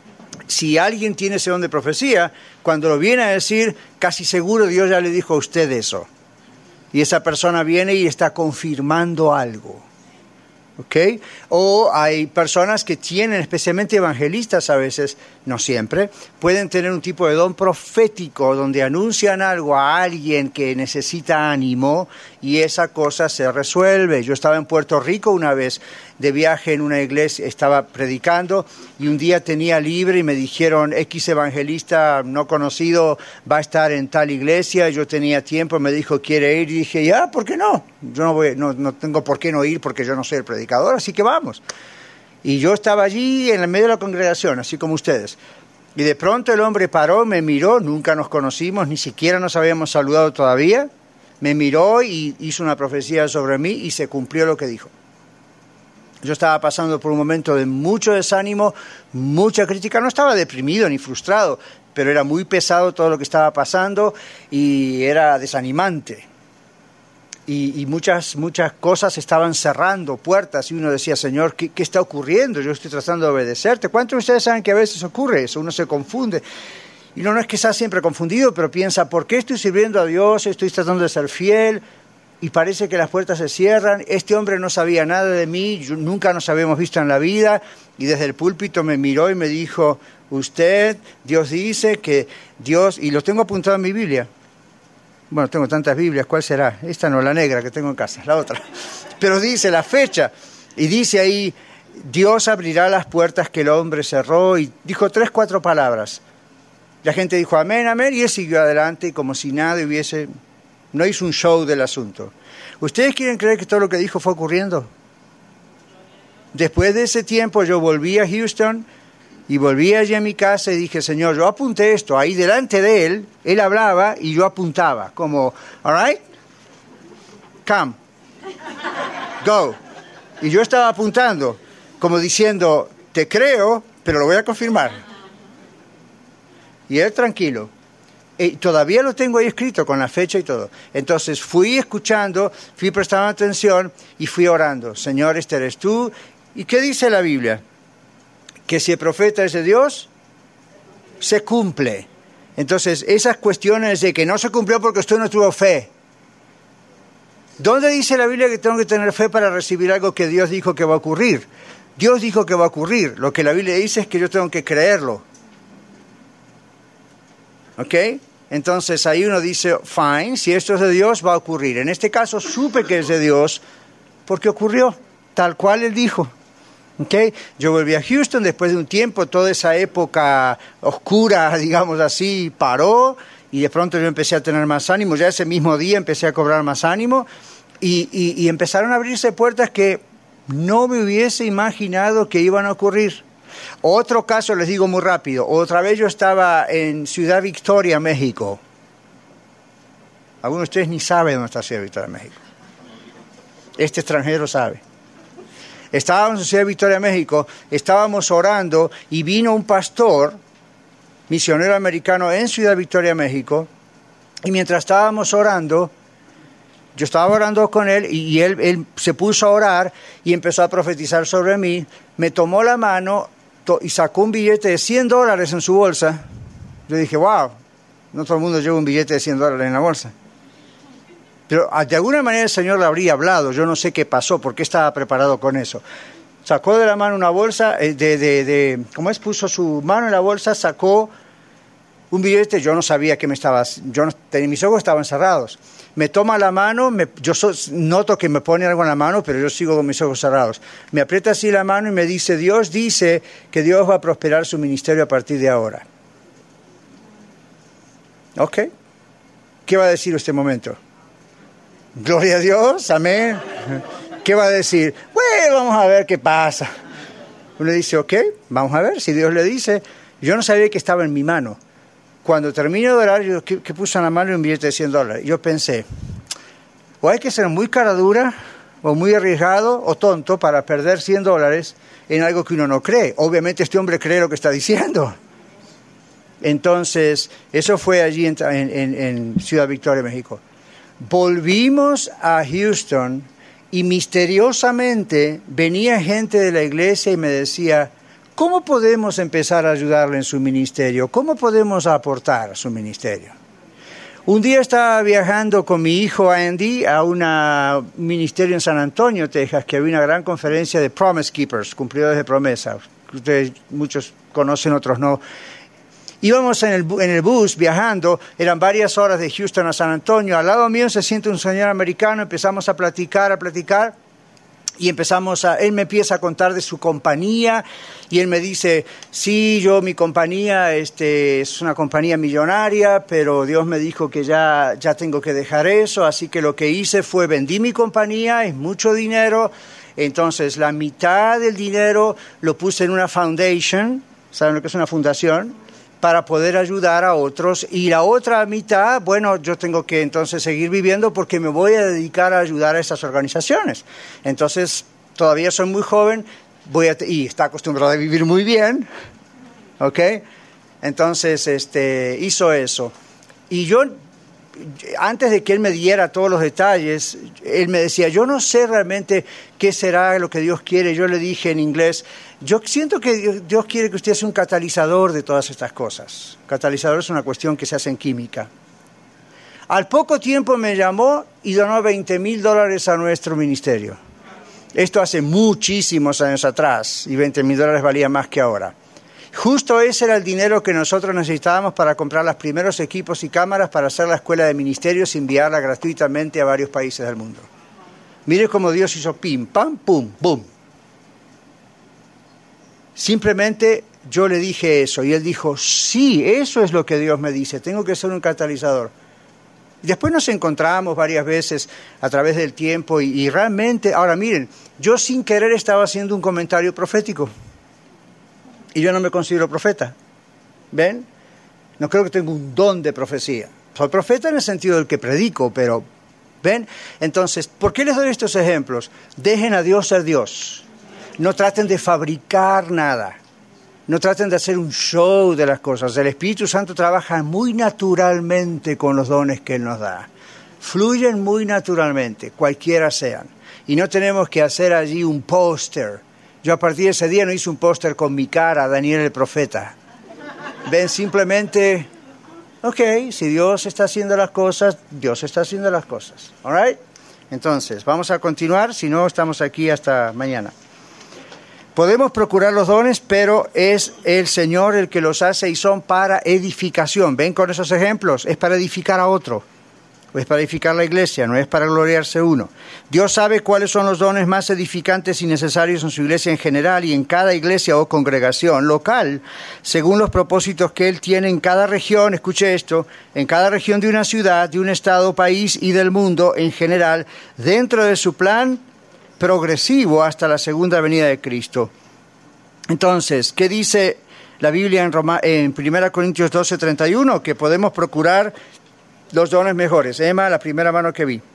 Si alguien tiene ese don de profecía, cuando lo viene a decir, casi seguro Dios ya le dijo a usted eso. Y esa persona viene y está confirmando algo. ¿Ok? O hay personas que tienen, especialmente evangelistas a veces, no siempre, pueden tener un tipo de don profético donde anuncian algo a alguien que necesita ánimo y esa cosa se resuelve. Yo estaba en Puerto Rico una vez de viaje en una iglesia, estaba predicando y un día tenía libre y me dijeron, X evangelista no conocido va a estar en tal iglesia. Yo tenía tiempo, me dijo, ¿quiere ir? Y dije, ya, ¿por qué no? Yo no, voy, no, no tengo por qué no ir porque yo no soy el predicador, así que vamos. Y yo estaba allí en el medio de la congregación, así como ustedes. Y de pronto el hombre paró, me miró, nunca nos conocimos, ni siquiera nos habíamos saludado todavía. Me miró y hizo una profecía sobre mí y se cumplió lo que dijo. Yo estaba pasando por un momento de mucho desánimo, mucha crítica. No estaba deprimido ni frustrado, pero era muy pesado todo lo que estaba pasando y era desanimante. Y, y muchas, muchas cosas estaban cerrando puertas y uno decía, Señor, ¿qué, ¿qué está ocurriendo? Yo estoy tratando de obedecerte. ¿Cuántos de ustedes saben que a veces ocurre eso? Uno se confunde. Y uno no es que está siempre confundido, pero piensa, ¿por qué estoy sirviendo a Dios? Estoy tratando de ser fiel y parece que las puertas se cierran. Este hombre no sabía nada de mí, yo, nunca nos habíamos visto en la vida y desde el púlpito me miró y me dijo, usted, Dios dice que Dios, y lo tengo apuntado en mi Biblia. Bueno, tengo tantas Biblias, ¿cuál será? Esta no, la negra que tengo en casa, la otra. Pero dice la fecha y dice ahí, Dios abrirá las puertas que el hombre cerró y dijo tres, cuatro palabras. La gente dijo amén, amén y él siguió adelante como si nada hubiese, no hizo un show del asunto. ¿Ustedes quieren creer que todo lo que dijo fue ocurriendo? Después de ese tiempo yo volví a Houston y volví allí a mi casa y dije, Señor, yo apunté esto ahí delante de él, él hablaba y yo apuntaba, como, all right. come, go. Y yo estaba apuntando, como diciendo, te creo, pero lo voy a confirmar. Y él tranquilo. Y todavía lo tengo ahí escrito con la fecha y todo. Entonces fui escuchando, fui prestando atención y fui orando. Señor, este eres tú. ¿Y qué dice la Biblia? Que si el profeta es de Dios, se cumple. Entonces, esas cuestiones de que no se cumplió porque usted no tuvo fe. ¿Dónde dice la Biblia que tengo que tener fe para recibir algo que Dios dijo que va a ocurrir? Dios dijo que va a ocurrir. Lo que la Biblia dice es que yo tengo que creerlo. ¿Ok? Entonces ahí uno dice, fine, si esto es de Dios, va a ocurrir. En este caso supe que es de Dios porque ocurrió, tal cual Él dijo. ¿Ok? Yo volví a Houston después de un tiempo, toda esa época oscura, digamos así, paró. Y de pronto yo empecé a tener más ánimo. Ya ese mismo día empecé a cobrar más ánimo. Y, y, y empezaron a abrirse puertas que no me hubiese imaginado que iban a ocurrir. Otro caso, les digo muy rápido. Otra vez yo estaba en Ciudad Victoria, México. Algunos de ustedes ni saben dónde está Ciudad Victoria, México. Este extranjero sabe. Estábamos en Ciudad Victoria, México. Estábamos orando y vino un pastor misionero americano en Ciudad Victoria, México, y mientras estábamos orando, yo estaba orando con él, y él, él se puso a orar y empezó a profetizar sobre mí, me tomó la mano to- y sacó un billete de cien dólares en su bolsa. Yo dije, wow, no todo el mundo lleva un billete de cien dólares en la bolsa. Pero de alguna manera el Señor le habría hablado, yo no sé qué pasó, porque estaba preparado con eso. Sacó de la mano una bolsa, de, de, de, ¿cómo es? Puso su mano en la bolsa, sacó un billete, yo no sabía que me estaba, yo no, mis ojos estaban cerrados. Me toma la mano, me, yo so, noto que me pone algo en la mano, pero yo sigo con mis ojos cerrados. Me aprieta así la mano y me dice, Dios dice que Dios va a prosperar su ministerio a partir de ahora. ¿Ok? ¿Qué va a decir en este momento? Gloria a Dios, amén. ¿Qué va a decir? Bueno, vamos a ver qué pasa. Uno dice, ok, vamos a ver, si Dios le dice. Yo no sabía que estaba en mi mano. Cuando termino de orar, yo que, que puse en la mano un billete de cien dólares. Yo pensé, o hay que ser muy cara dura, o muy arriesgado, o tonto para perder cien dólares en algo que uno no cree. Obviamente este hombre cree lo que está diciendo. Entonces, eso fue allí en, en, en Ciudad Victoria, México. Volvimos a Houston y misteriosamente venía gente de la iglesia y me decía, ¿cómo podemos empezar a ayudarle en su ministerio? ¿Cómo podemos aportar a su ministerio? Un día estaba viajando con mi hijo Andy a un ministerio en San Antonio, Texas, que había una gran conferencia de Promise Keepers, cumplidores de promesa. Ustedes muchos conocen, otros no. Íbamos en el, en el bus viajando, eran varias horas de Houston a San Antonio. Al lado mío se siente un señor americano, empezamos a platicar, a platicar. Y empezamos a, él me empieza a contar de su compañía y él me dice, sí, yo, mi compañía este, es una compañía millonaria, pero Dios me dijo que ya, ya tengo que dejar eso, así que lo que hice fue vendí mi compañía, es mucho dinero, entonces la mitad del dinero lo puse en una foundation, ¿saben lo que es una fundación? Para poder ayudar a otros, y la otra mitad, bueno, yo tengo que entonces seguir viviendo porque me voy a dedicar a ayudar a esas organizaciones. Entonces, todavía soy muy joven, voy a y está acostumbrado a vivir muy bien, ¿ok? Entonces, este, hizo eso. Y yo, antes de que él me diera todos los detalles, él me decía, yo no sé realmente qué será lo que Dios quiere. Yo le dije en inglés, yo siento que Dios quiere que usted sea un catalizador de todas estas cosas. Catalizador es una cuestión que se hace en química. Al poco tiempo me llamó y donó veinte mil dólares a nuestro ministerio. Esto hace muchísimos años atrás y veinte mil dólares valía más que ahora. Justo ese era el dinero que nosotros necesitábamos para comprar los primeros equipos y cámaras para hacer la escuela de ministerios y enviarla gratuitamente a varios países del mundo. Mire cómo Dios hizo pim, pam, pum, boom. Simplemente yo le dije eso y él dijo, sí, eso es lo que Dios me dice, tengo que ser un catalizador. Después nos encontramos varias veces a través del tiempo y, y realmente, ahora miren, yo sin querer estaba haciendo un comentario profético y yo no me considero profeta, ¿ven? No creo que tenga un don de profecía. Soy profeta en el sentido del que predico, pero ¿Ven? Entonces, ¿por qué les doy estos ejemplos? Dejen a Dios ser Dios. No traten de fabricar nada. No traten de hacer un show de las cosas. El Espíritu Santo trabaja muy naturalmente con los dones que Él nos da. Fluyen muy naturalmente, cualquiera sean. Y no tenemos que hacer allí un póster. Yo a partir de ese día no hice un póster con mi cara, Daniel el profeta. Ven, simplemente, ok, si Dios está haciendo las cosas, Dios está haciendo las cosas. All right? Entonces, vamos a continuar, si no, estamos aquí hasta mañana. Podemos procurar los dones, pero es el Señor el que los hace y son para edificación. ¿Ven con esos ejemplos? Es para edificar a otro. Es para edificar la iglesia, no es para gloriarse uno. Dios sabe cuáles son los dones más edificantes y necesarios en su iglesia en general y en cada iglesia o congregación local, según los propósitos que Él tiene en cada región, escuche esto, en cada región de una ciudad, de un estado, país y del mundo en general, dentro de su plan progresivo hasta la segunda venida de Cristo. Entonces, ¿qué dice la Biblia en, Roma, en primera Corintios doce, treinta y uno? Que podemos procurar los dones mejores. Emma, la primera mano que vi.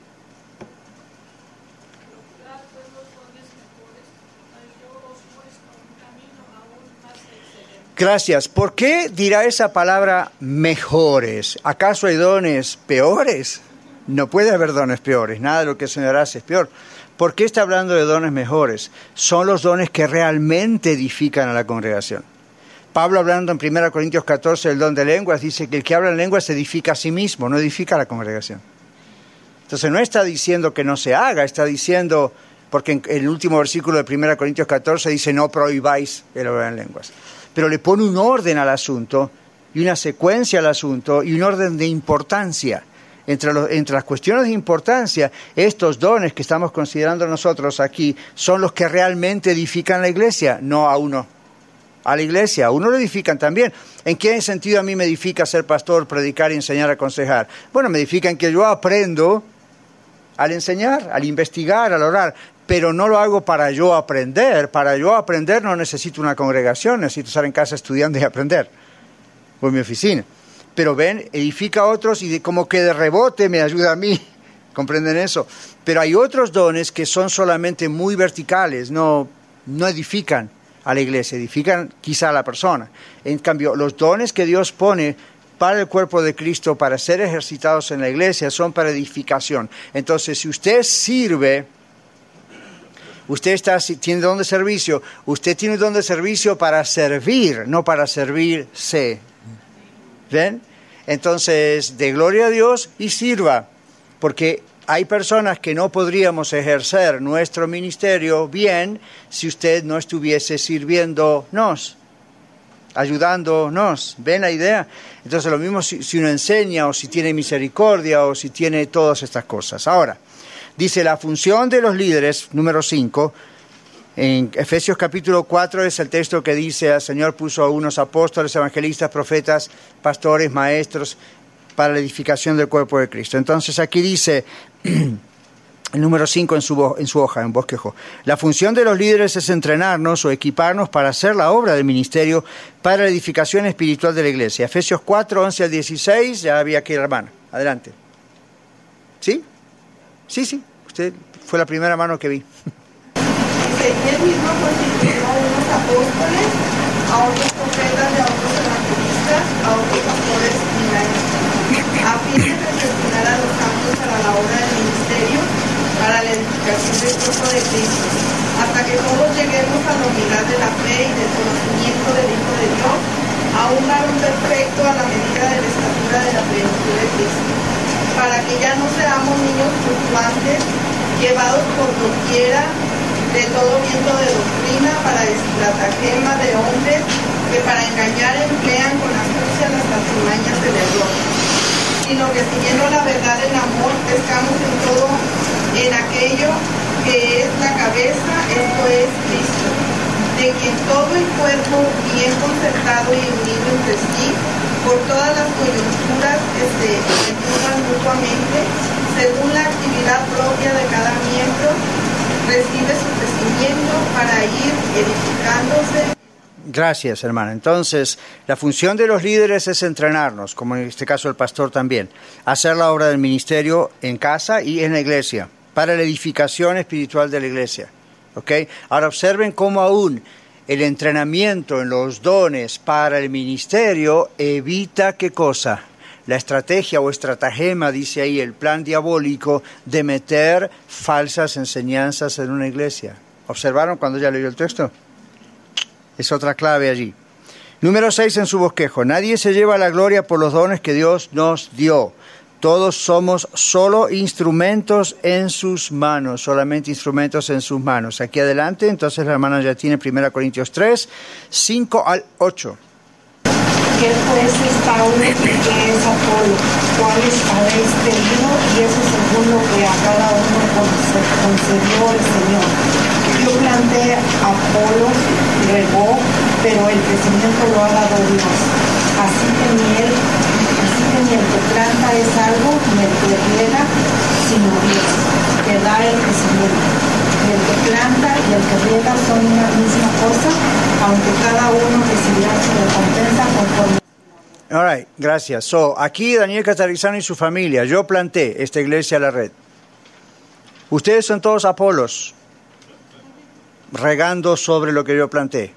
Gracias. ¿Por qué dirá esa palabra mejores? ¿Acaso hay dones peores? No puede haber dones peores. Nada de lo que el Señor hace es peor. ¿Por qué está hablando de dones mejores? Son los dones que realmente edifican a la congregación. Pablo, hablando en primera Corintios catorce del don de lenguas, dice que el que habla en lenguas se edifica a sí mismo, no edifica a la congregación. Entonces no está diciendo que no se haga, está diciendo, porque en el último versículo de primera Corintios catorce dice no prohibáis el hablar en lenguas. Pero le pone un orden al asunto y una secuencia al asunto y un orden de importancia. Entre, los, entre las cuestiones de importancia, estos dones que estamos considerando nosotros aquí son los que realmente edifican la iglesia, no a uno. A la iglesia, a uno lo edifican también. ¿En qué sentido a mí me edifica ser pastor, predicar, enseñar, aconsejar? Bueno, me edifica en que yo aprendo al enseñar, al investigar, al orar, pero no lo hago para yo aprender. Para yo aprender no necesito una congregación, necesito estar en casa estudiando y aprender, o en mi oficina. Pero ven, edifica a otros y de, como que de rebote me ayuda a mí. ¿Comprenden eso? Pero hay otros dones que son solamente muy verticales, no, no edifican a la iglesia, edifican quizá a la persona. En cambio, los dones que Dios pone para el cuerpo de Cristo, para ser ejercitados en la iglesia, son para edificación. Entonces, si usted sirve, usted está, tiene don de servicio, usted tiene un don de servicio para servir, no para servirse. ¿Ven? Entonces, de gloria a Dios y sirva, porque hay personas que no podríamos ejercer nuestro ministerio bien si usted no estuviese sirviéndonos, ayudándonos. ¿Ven la idea? Entonces, lo mismo si, si uno enseña o si tiene misericordia o si tiene todas estas cosas. Ahora, dice la función de los líderes, número cinco, en Efesios capítulo cuatro es el texto que dice, el Señor puso a unos apóstoles, evangelistas, profetas, pastores, maestros, para la edificación del cuerpo de Cristo. Entonces aquí dice, el número cinco en su, en su hoja, en bosquejo, la función de los líderes es entrenarnos o equiparnos para hacer la obra del ministerio para la edificación espiritual de la iglesia. Efesios cuatro, once al dieciséis, ya había aquí la hermana. Adelante. ¿Sí? Sí, sí, usted fue la primera mano que vi. Él mismo constituyó a unos apóstoles, a otros profetas y a otros evangelistas, a otros pastores y maestros, a fin de perfeccionar a los santos para la obra del ministerio, para la edificación del cuerpo de Cristo, hasta que todos lleguemos a la unidad de la fe y del conocimiento del Hijo de Dios, a un varón perfecto a la medida de la estatura de la plenitud de Cristo, para que ya no seamos niños fluctuantes, llevados por doquiera de todo viento de doctrina para estratagema de hombres que para engañar emplean con astucia las artimañas del error, sino que siguiendo la verdad en amor pescamos en todo en aquello que es la cabeza, esto es Cristo, de quien todo el cuerpo bien concertado y unido entre sí por todas las coyunturas que se ayudan mutuamente según la actividad propia de cada miembro, recibe su crecimiento para ir edificándose. Gracias, hermana. Entonces, la función de los líderes es entrenarnos, como en este caso el pastor también, hacer la obra del ministerio en casa y en la iglesia, para la edificación espiritual de la iglesia. ¿Okay? Ahora observen cómo aún el entrenamiento en los dones para el ministerio evita ¿qué cosa? La estrategia o estratagema, dice ahí, el plan diabólico de meter falsas enseñanzas en una iglesia. ¿Observaron cuando ya leyó el texto? Es otra clave allí. Número seis en su bosquejo. Nadie se lleva la gloria por los dones que Dios nos dio. Todos somos solo instrumentos en sus manos, solamente instrumentos en sus manos. Aquí adelante, entonces la hermana ya tiene primera Corintios tres, cinco al ocho. ¿Qué pues es Pablo y qué es Apolo? ¿Cuáles habéis tenido? Y eso según lo que a cada uno concedió el Señor. Yo planté, Apolo regó, pero el crecimiento lo ha dado Dios. Así que ni él, así que ni el que planta es algo, ni el que riega, sino Dios, que da el crecimiento. Y el que planta y el que riega son una misma cosa, aunque cada uno recibirá su recompensa conforme. All right, gracias. So, aquí Daniel Catarizano y su familia, yo planté esta iglesia a la red. Ustedes son todos Apolos, regando sobre lo que yo planté.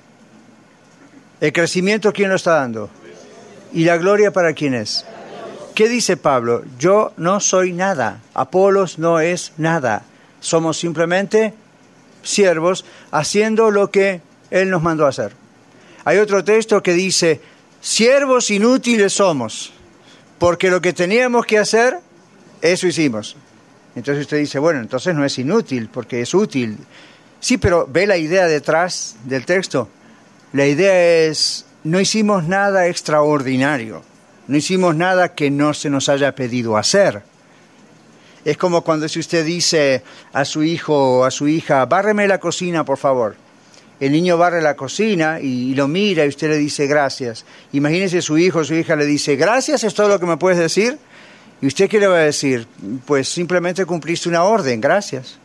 El crecimiento, ¿quién lo está dando? ¿Y la gloria para quién es? ¿Qué dice Pablo? Yo no soy nada. Apolos no es nada. Somos simplemente siervos haciendo lo que él nos mandó a hacer. Hay otro texto que dice, siervos inútiles somos, porque lo que teníamos que hacer, eso hicimos. Entonces usted dice, bueno, entonces no es inútil, porque es útil. Sí, pero ve la idea detrás del texto. La idea es, no hicimos nada extraordinario. No hicimos nada que no se nos haya pedido hacer. Es como cuando si usted dice a su hijo o a su hija, bárreme la cocina, por favor. El niño barre la cocina y, y lo mira y usted le dice gracias. Imagínese su hijo o su hija le dice, gracias, ¿es todo lo que me puedes decir? ¿Y usted qué le va a decir? Pues simplemente cumpliste una orden, gracias.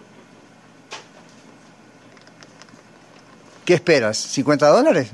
¿Qué esperas? ¿cincuenta dólares?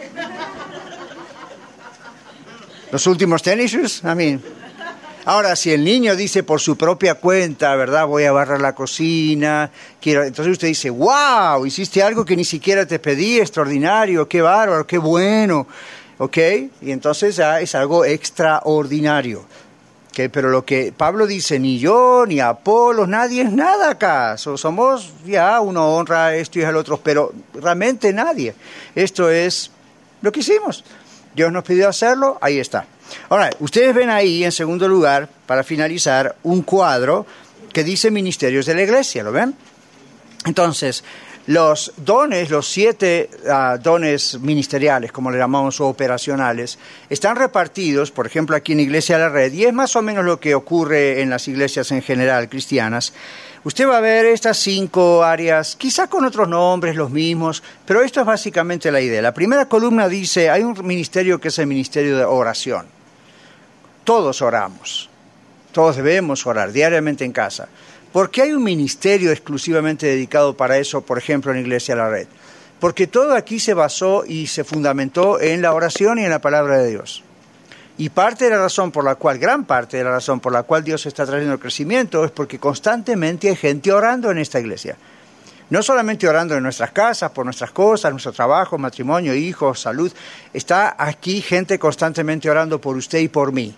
¿Los últimos tenis shoes? I mean. Ahora, si el niño dice por su propia cuenta, ¿verdad? Voy a barrer la cocina, quiero... entonces usted dice, wow, hiciste algo que ni siquiera te pedí, extraordinario, qué bárbaro, qué bueno, ¿ok? Y entonces ya es algo extraordinario. ¿Okay? Pero lo que Pablo dice, ni yo, ni Apolo, nadie es nada acá. Somos, ya, uno honra esto y el otro, pero realmente nadie. Esto es lo que hicimos. Dios nos pidió hacerlo, ahí está. Ahora, ustedes ven ahí, en segundo lugar, para finalizar, un cuadro que dice ministerios de la iglesia, ¿lo ven? Entonces, los dones, los siete uh, dones ministeriales, como le llamamos, o operacionales, están repartidos, por ejemplo, aquí en Iglesia de la Red, y es más o menos lo que ocurre en las iglesias en general cristianas. Usted va a ver estas cinco áreas, quizá con otros nombres, los mismos, pero esto es básicamente la idea. La primera columna dice, hay un ministerio que es el ministerio de oración. Todos oramos, todos debemos orar diariamente en casa. ¿Por qué hay un ministerio exclusivamente dedicado para eso, por ejemplo, en Iglesia de la Red? Porque todo aquí se basó y se fundamentó en la oración y en la palabra de Dios. Y parte de la razón por la cual, gran parte de la razón por la cual Dios está trayendo el crecimiento es porque constantemente hay gente orando en esta iglesia. No solamente orando en nuestras casas, por nuestras cosas, nuestro trabajo, matrimonio, hijos, salud. Está aquí gente constantemente orando por usted y por mí.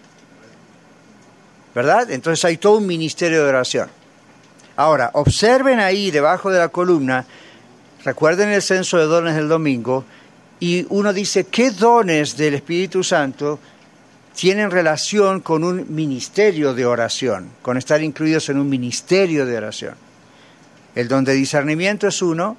¿Verdad? Entonces hay todo un ministerio de oración. Ahora, observen ahí debajo de la columna, recuerden el censo de dones del domingo, y uno dice, ¿qué dones del Espíritu Santo tienen relación con un ministerio de oración, con estar incluidos en un ministerio de oración? El don de discernimiento es uno,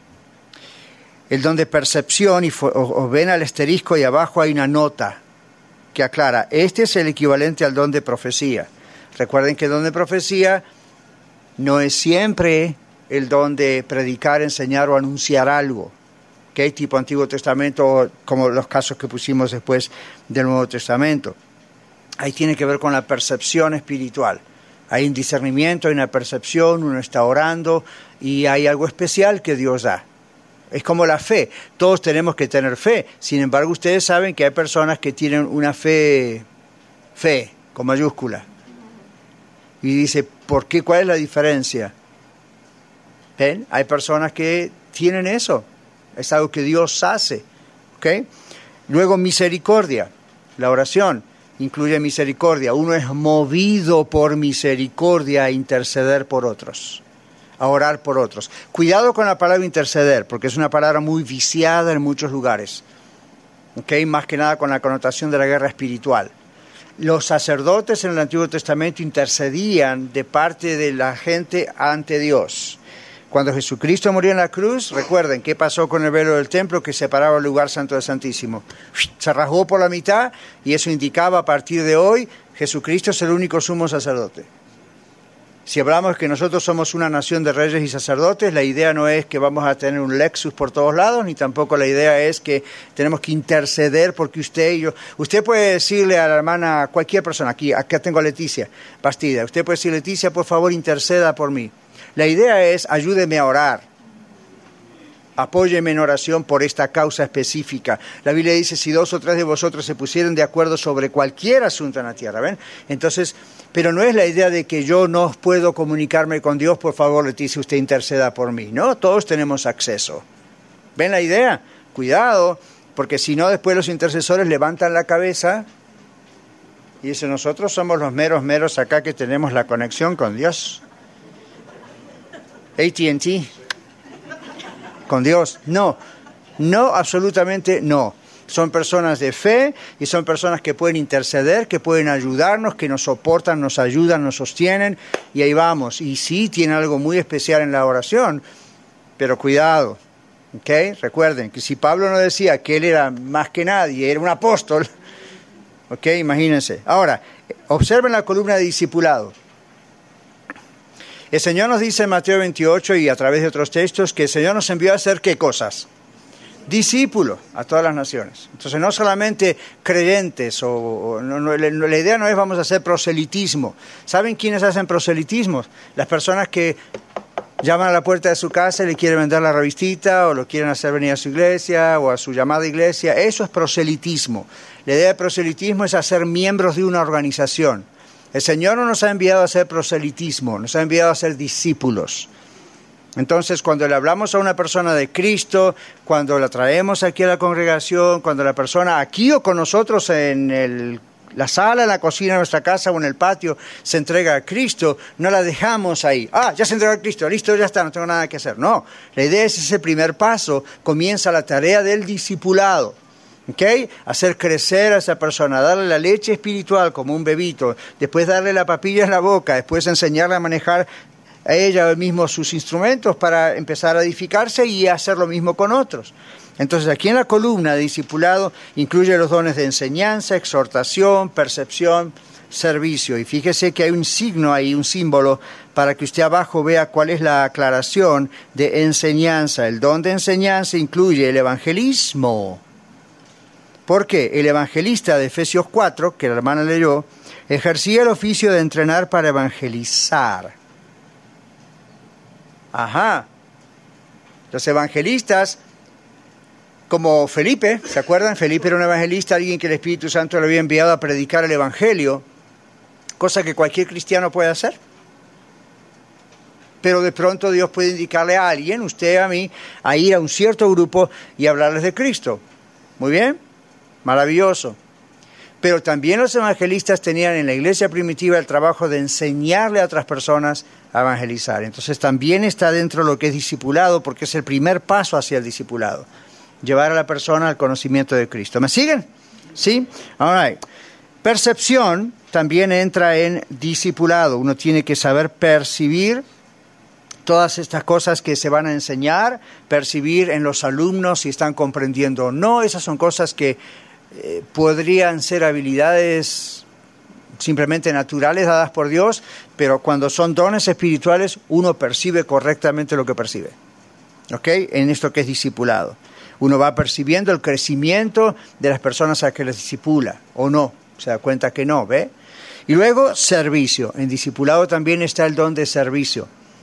el don de percepción, y fue, os, os ven al asterisco y abajo hay una nota que aclara, este es el equivalente al don de profecía. Recuerden que el don de profecía no es siempre el don de predicar, enseñar o anunciar algo, ¿okay? Tipo Antiguo Testamento, como los casos que pusimos después del Nuevo Testamento. Ahí tiene que ver con la percepción espiritual. Hay un discernimiento, hay una percepción, uno está orando y hay algo especial que Dios da. Es como la fe. Todos tenemos que tener fe. Sin embargo, ustedes saben que hay personas que tienen una fe, fe, con mayúscula. Y dice, ¿por qué? ¿Cuál es la diferencia? ¿Ven? Hay personas que tienen eso. Es algo que Dios hace. ¿Okay? Luego, misericordia. La oración incluye misericordia. Uno es movido por misericordia a interceder por otros, a orar por otros. Cuidado con la palabra interceder, porque es una palabra muy viciada en muchos lugares. ¿Okay? Más que nada con la connotación de la guerra espiritual. Los sacerdotes en el Antiguo Testamento intercedían de parte de la gente ante Dios. Cuando Jesucristo murió en la cruz, recuerden, ¿qué pasó con el velo del templo que separaba el lugar santo del santísimo? Se rasgó por la mitad y eso indicaba a partir de hoy, Jesucristo es el único sumo sacerdote. Si hablamos que nosotros somos una nación de reyes y sacerdotes, la idea no es que vamos a tener un Lexus por todos lados, ni tampoco la idea es que tenemos que interceder porque usted y yo... Usted puede decirle a la hermana, a cualquier persona, aquí, acá tengo a Leticia Bastida, usted puede decir, Leticia, por favor, interceda por mí. La idea es, ayúdeme a orar, apóyeme en oración por esta causa específica. La Biblia dice, si dos o tres de vosotros se pusieran de acuerdo sobre cualquier asunto en la tierra, ¿ven? Entonces, pero no es la idea de que yo no puedo comunicarme con Dios, por favor, Leticia, usted interceda por mí. No, todos tenemos acceso. ¿Ven la idea? Cuidado, porque si no, después los intercesores levantan la cabeza y dicen, nosotros somos los meros meros acá que tenemos la conexión con Dios. A T and T, con Dios. No, no, absolutamente no. Son personas de fe y son personas que pueden interceder, que pueden ayudarnos, que nos soportan, nos ayudan, nos sostienen y ahí vamos. Y sí, tiene algo muy especial en la oración, pero cuidado, ¿ok? Recuerden que si Pablo no decía que él era más que nadie, era un apóstol, ¿ok? Imagínense. Ahora, observen la columna de discipulado. El Señor nos dice en Mateo veintiocho y a través de otros textos que el Señor nos envió a hacer ¿qué cosas? Discípulos a todas las naciones. Entonces no solamente creyentes, o, o no, no, la, la idea no es vamos a hacer proselitismo. ¿Saben quiénes hacen proselitismos? Las personas que llaman a la puerta de su casa y le quieren vender la revistita o lo quieren hacer venir a su iglesia o a su llamada iglesia. Eso es proselitismo. La idea de proselitismo es hacer miembros de una organización. El Señor no nos ha enviado a hacer proselitismo, nos ha enviado a ser discípulos. Entonces, cuando le hablamos a una persona de Cristo, cuando la traemos aquí a la congregación, cuando la persona aquí o con nosotros en el, la sala, en la cocina de nuestra casa o en el patio se entrega a Cristo, no la dejamos ahí. Ah, ya se entregó a Cristo, listo, ya está, no tengo nada que hacer. No, la idea es ese primer paso, comienza la tarea del discipulado. ¿Okay? Hacer crecer a esa persona, darle la leche espiritual como un bebito, después darle la papilla en la boca, después enseñarle a manejar a ella mismo sus instrumentos para empezar a edificarse y hacer lo mismo con otros. Entonces aquí en la columna de discipulado incluye los dones de enseñanza, exhortación, percepción, servicio. Y fíjese que hay un signo ahí, un símbolo, para que usted abajo vea cuál es la aclaración de enseñanza. El don de enseñanza incluye el evangelismo. Porque el evangelista de Efesios cuatro, que la hermana leyó, ejercía el oficio de entrenar para evangelizar. Ajá. Los evangelistas, como Felipe, ¿se acuerdan? Felipe era un evangelista, alguien que el Espíritu Santo le había enviado a predicar el evangelio, cosa que cualquier cristiano puede hacer. Pero de pronto Dios puede indicarle a alguien, usted a mí, a ir a un cierto grupo y hablarles de Cristo. Muy bien. Maravilloso. Pero también los evangelistas tenían en la iglesia primitiva el trabajo de enseñarle a otras personas a evangelizar. Entonces también está dentro de lo que es discipulado, porque es el primer paso hacia el discipulado. Llevar a la persona al conocimiento de Cristo. ¿Me siguen? ¿Sí? All right. Percepción también entra en discipulado. Uno tiene que saber percibir todas estas cosas que se van a enseñar, percibir en los alumnos si están comprendiendo o no. Esas son cosas que Eh, podrían ser habilidades simplemente naturales dadas por Dios, pero cuando son dones espirituales uno percibe correctamente lo que percibe. ¿Ok? En esto que es discipulado. Uno va percibiendo el crecimiento de las personas a que les discipula, o no, se da cuenta que no, ¿ve? Y luego servicio. En discipulado también está el don de servicio.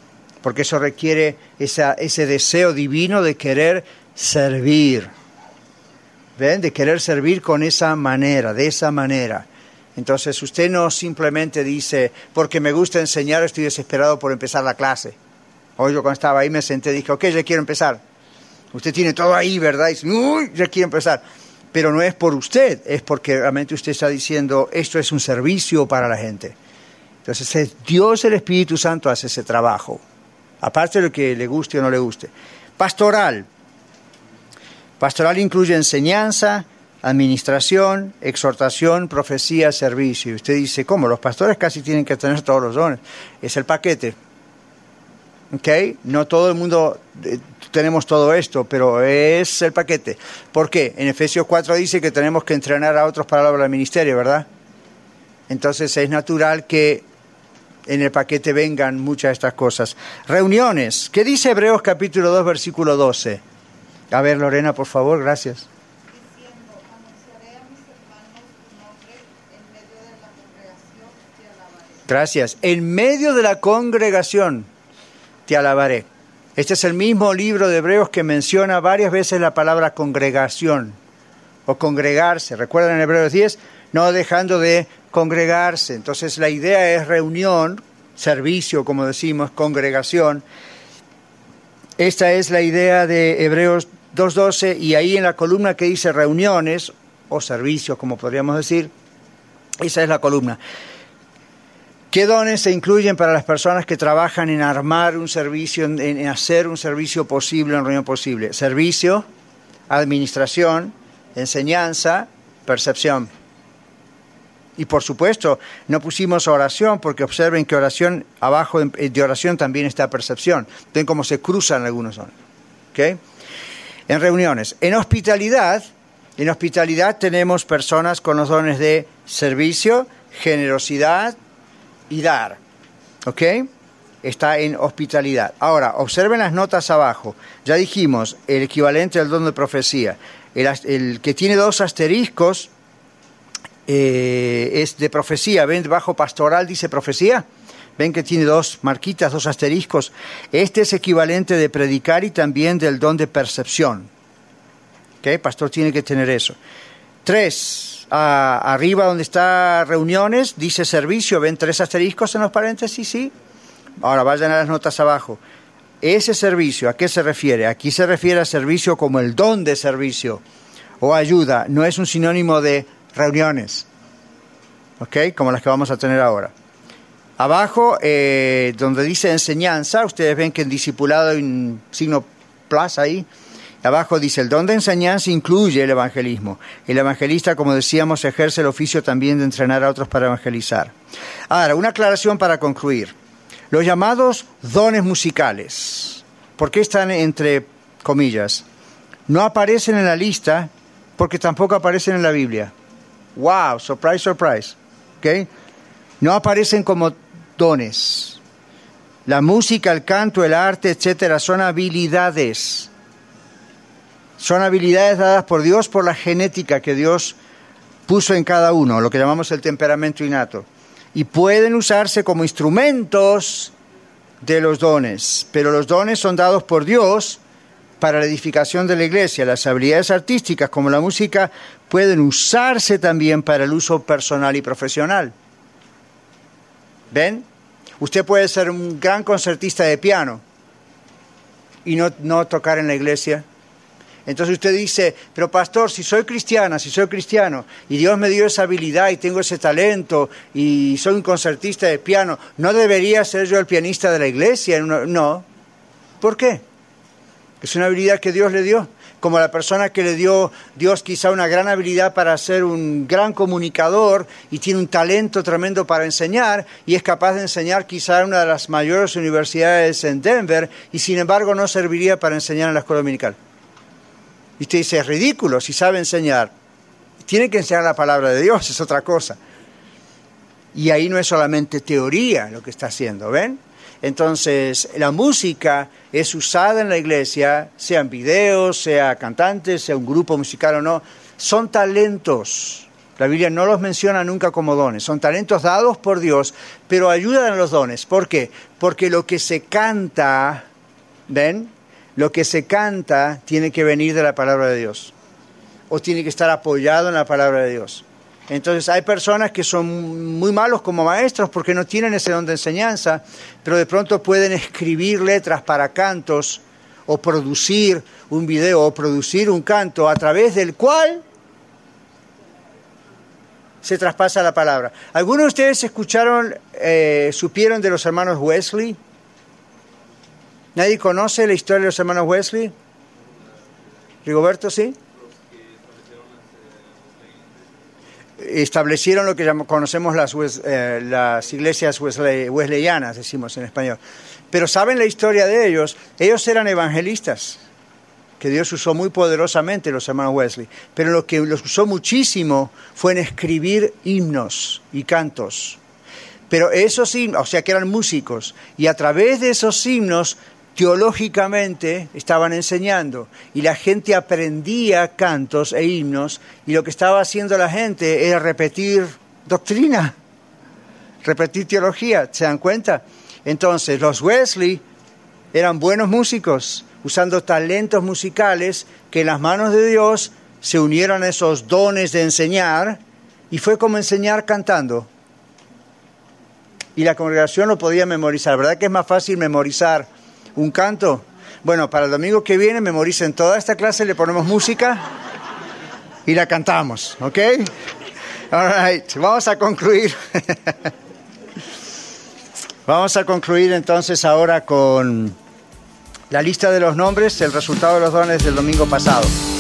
porque eso requiere esa, ese deseo divino de querer servir. ¿Ven? De querer servir con esa manera, de esa manera. Entonces usted no simplemente dice, porque me gusta enseñar, estoy desesperado por empezar la clase. Hoy yo cuando estaba ahí me senté y dije, ok, ya quiero empezar. Usted tiene todo ahí, ¿verdad? Y dice, uy, ya quiero empezar. Pero no es por usted, es porque realmente usted está diciendo, esto es un servicio para la gente. Entonces es Dios, el Espíritu Santo, hace ese trabajo. Aparte de lo que le guste o no le guste. Pastoral. Pastoral incluye enseñanza, administración, exhortación, profecía, servicio. Y usted dice, ¿cómo? Los pastores casi tienen que tener todos los dones. Es el paquete. ¿Ok? No todo el mundo eh, tenemos todo esto, pero es el paquete. ¿Por qué? En Efesios cuatro dice que tenemos que entrenar a otros para la obra del ministerio, ¿verdad? Entonces es natural que en el paquete vengan muchas de estas cosas. Reuniones. ¿Qué dice Hebreos capítulo dos, versículo doce? A ver, Lorena, por favor, gracias. Diciendo, anunciaré a mis hermanos tu nombre en medio de la congregación, te alabaré. Gracias. En medio de la congregación te alabaré. Este es el mismo libro de Hebreos que menciona varias veces la palabra congregación o congregarse. ¿Recuerdan en Hebreos diez? No dejando de congregarse. Entonces la idea es reunión, servicio, como decimos, congregación. Esta es la idea de Hebreos dos doce, y ahí en la columna que dice reuniones o servicios, como podríamos decir, esa es la columna. ¿Qué dones se incluyen para las personas que trabajan en armar un servicio, en, en hacer un servicio posible, una reunión posible? Servicio, administración, enseñanza, percepción. Y por supuesto, no pusimos oración, porque observen que oración, abajo de oración también está percepción. Ven cómo se cruzan algunos dones. ¿Okay? En reuniones. En hospitalidad, en hospitalidad tenemos personas con los dones de servicio, generosidad y dar. ¿Ok? Está en hospitalidad. Ahora, observen las notas abajo. Ya dijimos, el equivalente al don de profecía. El, el que tiene dos asteriscos eh, es de profecía. ¿Ven? Debajo pastoral dice profecía. ¿Ven que tiene dos marquitas, dos asteriscos? Este es equivalente de predicar y también del don de percepción. ¿Ok? Pastor tiene que tener eso. Tres, ah, arriba donde está reuniones, dice servicio. ¿Ven tres asteriscos en los paréntesis? Sí. Ahora vayan a las notas abajo. Ese servicio, ¿a qué se refiere? Aquí se refiere a servicio como el don de servicio o ayuda. No es un sinónimo de reuniones. ¿Ok? Como las que vamos a tener ahora. Abajo, eh, donde dice enseñanza, ustedes ven que en discipulado hay un signo plus ahí. Abajo dice, el don de enseñanza incluye el evangelismo. El evangelista, como decíamos, ejerce el oficio también de entrenar a otros para evangelizar. Ahora, una aclaración para concluir. Los llamados dones musicales, ¿por qué están entre comillas? No aparecen en la lista porque tampoco aparecen en la Biblia. ¡Wow! Surprise, surprise. ¿Okay? No aparecen como dones. La música, el canto, el arte, etcétera, son habilidades. Son habilidades dadas por Dios por la genética que Dios puso en cada uno, lo que llamamos el temperamento innato. Y pueden usarse como instrumentos de los dones. Pero los dones son dados por Dios para la edificación de la iglesia. Las habilidades artísticas, como la música, pueden usarse también para el uso personal y profesional. ¿Ven? Usted puede ser un gran concertista de piano y no, no tocar en la iglesia. Entonces usted dice, pero pastor, si soy cristiana, si soy cristiano, y Dios me dio esa habilidad y tengo ese talento, y soy un concertista de piano, ¿no debería ser yo el pianista de la iglesia? No. ¿Por qué? Es una habilidad que Dios le dio. Como la persona que le dio Dios quizá una gran habilidad para ser un gran comunicador y tiene un talento tremendo para enseñar y es capaz de enseñar quizá en una de las mayores universidades en Denver y sin embargo no serviría para enseñar en la escuela dominical. Y usted dice, es ridículo, si sabe enseñar. Tiene que enseñar la palabra de Dios, es otra cosa. Y ahí no es solamente teoría lo que está haciendo, ¿ven? Entonces, la música es usada en la iglesia, sean videos, sea cantantes, sea un grupo musical o no. Son talentos La Biblia no los menciona nunca como dones. Son talentos dados por Dios, pero ayudan a los dones. ¿Por qué? Porque lo que se canta, ¿ven? Lo que se canta tiene que venir de la palabra de Dios. O tiene que estar apoyado en la palabra de Dios. Entonces hay personas que son muy malos como maestros porque no tienen ese don de enseñanza, pero de pronto pueden escribir letras para cantos o producir un video o producir un canto a través del cual se traspasa la palabra. ¿Algunos de ustedes escucharon, eh, supieron de los hermanos Wesley? ¿Nadie conoce la historia de los hermanos Wesley? ¿Rigoberto, sí? Establecieron lo que llamamos, conocemos las, eh, las iglesias Wesley, wesleyanas, decimos en español. Pero ¿saben la historia de ellos? Ellos eran evangelistas, que Dios usó muy poderosamente, los hermanos Wesley. Pero lo que los usó muchísimo fue en escribir himnos y cantos. Pero esos himnos, o sea que eran músicos, y a través de esos himnos, teológicamente estaban enseñando. Y la gente aprendía cantos e himnos, y lo que estaba haciendo la gente era repetir doctrina, repetir teología, ¿se dan cuenta? Entonces, los Wesley eran buenos músicos, usando talentos musicales que en las manos de Dios se unieron a esos dones de enseñar, y fue como enseñar cantando. Y la congregación lo podía memorizar. ¿Verdad que es más fácil memorizar un canto? Bueno, para el domingo que viene memoricen toda esta clase, le ponemos música y la cantamos, ¿ok? All right, vamos a concluir. Vamos a concluir entonces ahora con la lista de los nombres, el resultado de los dones del domingo pasado.